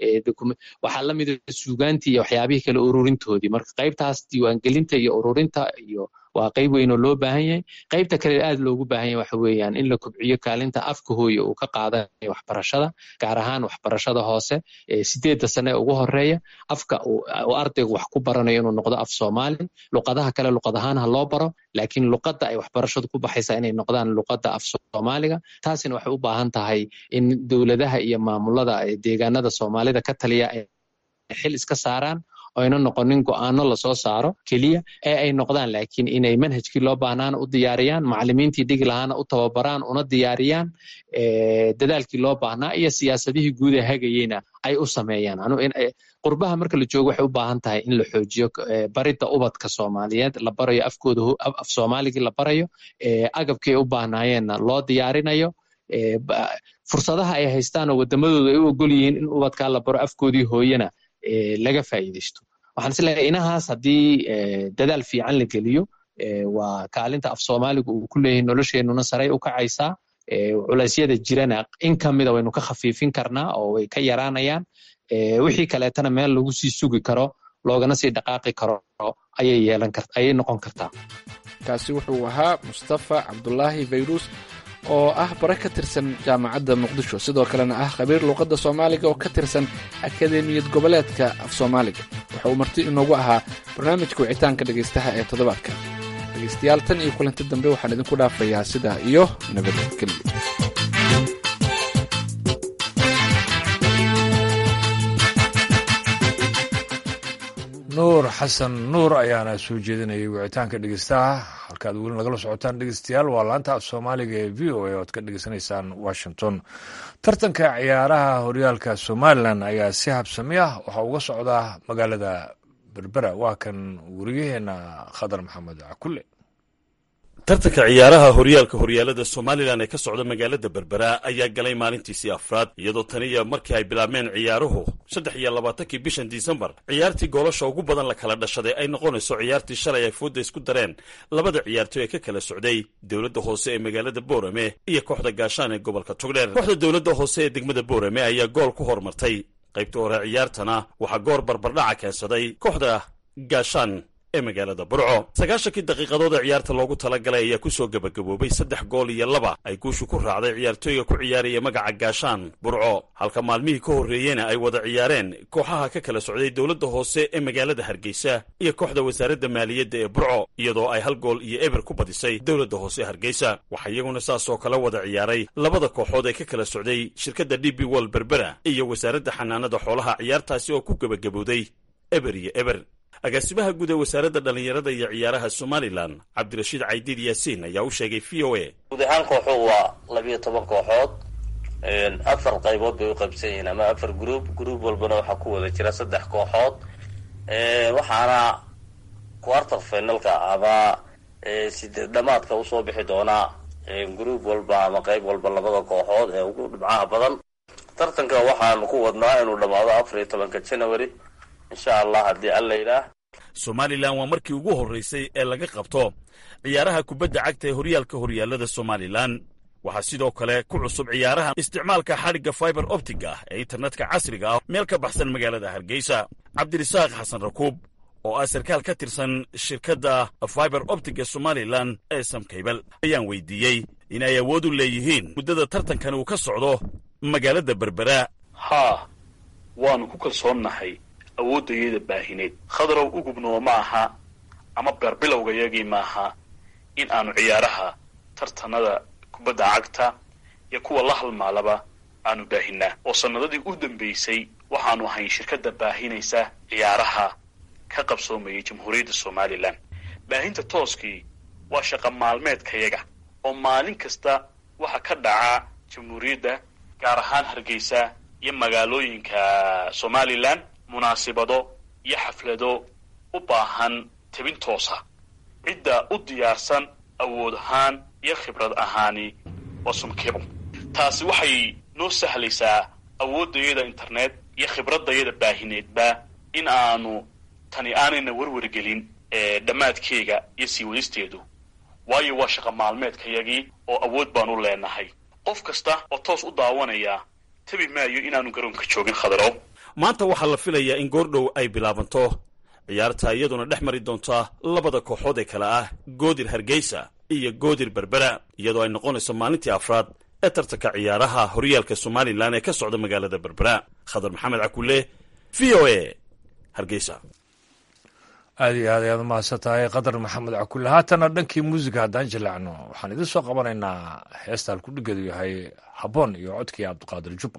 waxaa la mida suugaantii iyo waxyaabihii kale ururintoodii. marka qaybtaas diiwaangelinta iyo ururinta iyo waa qayb weyn oo loo baahan yahay. qaybta kale aad loogu baahan yahay waxa weeyaan in la kobciyo kaalinta afka hooye uu ka qaadanayo waxbarashada, gaar ahaan waxbarashada hoose sideedda sane ee ugu horeeya. afka uu ardaygu wax ku baranayo inuu noqdo af soomaali. luqadaha kale luqad ahaan ha loo baro, laakiin luqadda ay waxbarashadu ku baxaysaa inay noqdaan luqadda af soomaaliga. taasina waxay u baahan tahay in dowladaha iyo maamulada deegaanada soomaalida ka taliya ay xil iska saaraan, oyna noqonin go'aano lasoo saaro keliya ee ay noqdaan laakiin inay manhajkii loo baahnaana u diyaariyaan, macallimiintii dhigi lahaana u tababaraan, una diyaariyaan dadaalkii loo baahnaa iyo siyaasadihii guud ee hagayeyna ay u sameeyaan. qurbaha marka la joogo waxay u baahan tahay in la xoojiyo baridda ubadka soomaaliyeed, la barayo afkooda af soomaaligii la barayo, agabkii ay u baahnaayeenna loo diyaarinayo. fursadaha ay haystaan oo wadamadooda ay u ogol yihiin in ubadkaa la baro afkoodii hooyana laga faa'iidaysto. waxaan isleeyahay inahaas haddii dadaal fiican la geliyo waa kaalinta af soomaaligu uu ku leeyahay nolosheenuna saray u kacaysaa. culeysyada jirana in ka mida waynu ka khafiifin karnaa oo way ka yaraanayaan. wixii kaleetana meel lagu sii sugi karo, loogana sii dhaqaaqi karo ayay yeelan karta ayay noqon kartaa. kaasi wuxuu ahaa mustafa cabdulaahi fayrus oo ah bare ka tirsan jaamacadda muqdisho, sidoo kalena ah khabiir luuqadda soomaaliga oo ka tirsan akademiyad goboleedka af soomaaliga. waxa uu marti inoogu ahaa barnaamijka wicitaanka dhegaystaha ee toddobaadka. dhegaystayaal, tan iyo kulanti dambe waxaan idinku dhaafayaa sidaa iyo nabadgelyo. nuur xasan nuur ayaana soo jeedinayay wicitaanka dhegeystaha. halkaad weli nagala socotaan dhegeystayaal waa laanta af soomaaliga ee v o a oad ka dhegeysanaysaan washington. tartanka ciyaaraha horyaalka somalilan ayaa si habsami ah waxaa uga socdaa magaalada berbera. waa kan weriyaheena khadar maxamed cakulle. tartanka ciyaaraha horyaalka horyaalada somalilan ee ka socda magaalada berbera ayaa galay maalintiisii afraad, iyadoo taniya markii ay bilaabmeen ciyaaruhu saddex iyo labaatankii bishan disembar ciyaartii goolasha ugu badan la kala dhashaday ay noqonayso ciyaartii shalay ay fooda isku dareen labada ciyaartoy ee ka kala socday dowladda hoose ee magaalada boorame iyo kooxda gaashaan ee gobolka togdheer. kooxda dowladda hoose ee degmada boorame ayaa gool ku hormartay. qaybta hore ciyaartana waxaa goor barbardhaca keensaday kooxda gaashaan ee magaalada burco. sagaashankii daqiiqadood ee ciyaarta loogu talagalay ayaa ku soo gebagaboobay saddex gool iyo laba ay guushu ku raacday ciyaartooyga ku ciyaaraya magaca gaashaan burco, halka maalmihii ka horreeyena ay wada ciyaareen kooxaha ka kala socday dowladda hoose ee magaalada hargeysa iyo kooxda wasaaradda maaliyadda ee burco, iyadoo ay hal gool iyo eber ku badisay dowladda hoose hargeysa. waxaa iyaguna saas oo kale wada ciyaaray labada kooxood ee ka kala socday shirkadda d b wol berbera iyo wasaaradda xanaanada xoolaha, ciyaartaasi oo ku gebagabowday eber iyo eber. agaasimaha guud ee wasaaradda dhallinyarada iyo ciyaaraha somalilan cabdirashiid caydiid yaasiin ayaa u sheegay v o a guud ahaan kooxuhu waa labiyo toban kooxood, afar qaybood bay u qaybsan yihiin ama afar gruub. gruub walbana waxaa ku wada jira saddex kooxood, waxaana quarter finalka ama sideed dhamaadka usoo bixi doonaa gruub walba ama qayb walba labada kooxood ee ugu dhibcaha badan. tartanka waxaanu ku wadnaa inuu dhammaado afar iyo tobanka january insha allah haddii alla yidhaah. somalilan waa markii ugu horraysay ee laga qabto ciyaaraha kubadda cagta ee horyaalka horyaalada somalilan. waxaa sidoo kale ku cusub ciyaaraha isticmaalka xadhigga fiber optiga ah ee internetka casriga ah meel ka baxsan magaalada hargeysa. cabdirisaaq xasan rakuub oo ah sarkaal ka tirsan shirkadda fiber optiga somalilan ee samkaybel ayaan weydiiyey inay awood u leeyihiin muddada tartankan uu ka socdo magaalada berbera. haa, waanu ku kalsoonnahay awooddayada baahineed. khadarow ugubnoo ma aha ama beerbilowgayagii maaha in aanu ciyaaraha tartanada kubadda cagta iyo kuwa la halmaalaba aanu baahinaa, oo sannadadii u dambaysay waxaanu ahayn shirkadda baahinaysa ciyaaraha ka qabsoomayay jamhuuriyadda somalilan. baahinta tooskii waa shaqa maalmeedkayaga oo maalin kasta waxa ka dhaca jamhuuriyadda gaar ahaan hargeysa iyo magaalooyinka somalilan munaasibado iyo xaflado u baahan tabin toosa. cidda u diyaarsan awood ahaan iyo khibrad ahaani waa sumkebo. taasi waxay noo sahlaysaa awooddayada internet iyo khibradayada baahineedba in aanu tani aanayna warwargelin ee dhammaadkeega iyo sii wadisteedu, waayo waa shaqa maalmeedkayagii oo awood baanu leenahay. qof kasta oo toos u daawanaya tabi maayo inaanu garoonka joogin khadaro. maanta waxaa la filayaa in goordhow ay bilaabanto ciyaarta iyaduna dhex mari doonta labada kooxood ee kale ah goodir hargeysa iyo goodir berbera, iyadoo ay noqonayso maalintii afraad ee tartanka ciyaaraha horyaalka somalilan ee ka socda magaalada berbera. khadar maxamed cakule, v o a, hargeysa. aad iyo aad ayaad umahadsan tahay qadar maxamed cakule. haatana dhankii muusiga haddaan jilacno waxaan idin soo qabanaynaa heesta alkudhigeedu yahay habboon iyo codkii cabdiqaadir jubba.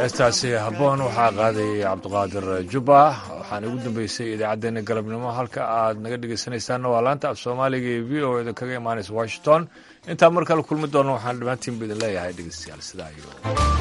heestaasi habboon waxaa qaaday cabdiqaadir jubba waxaana ugu dambeysay idaacaddeenna galabnimo halka aad naga dhegaysanaysaanna waa laanta af soomaaliga ee v o eda kaga imaanaysa washington intaa mar kale kulmi doona waxaan dhammaantiinba idin leeyahay dhegeystayaal sidaa iyo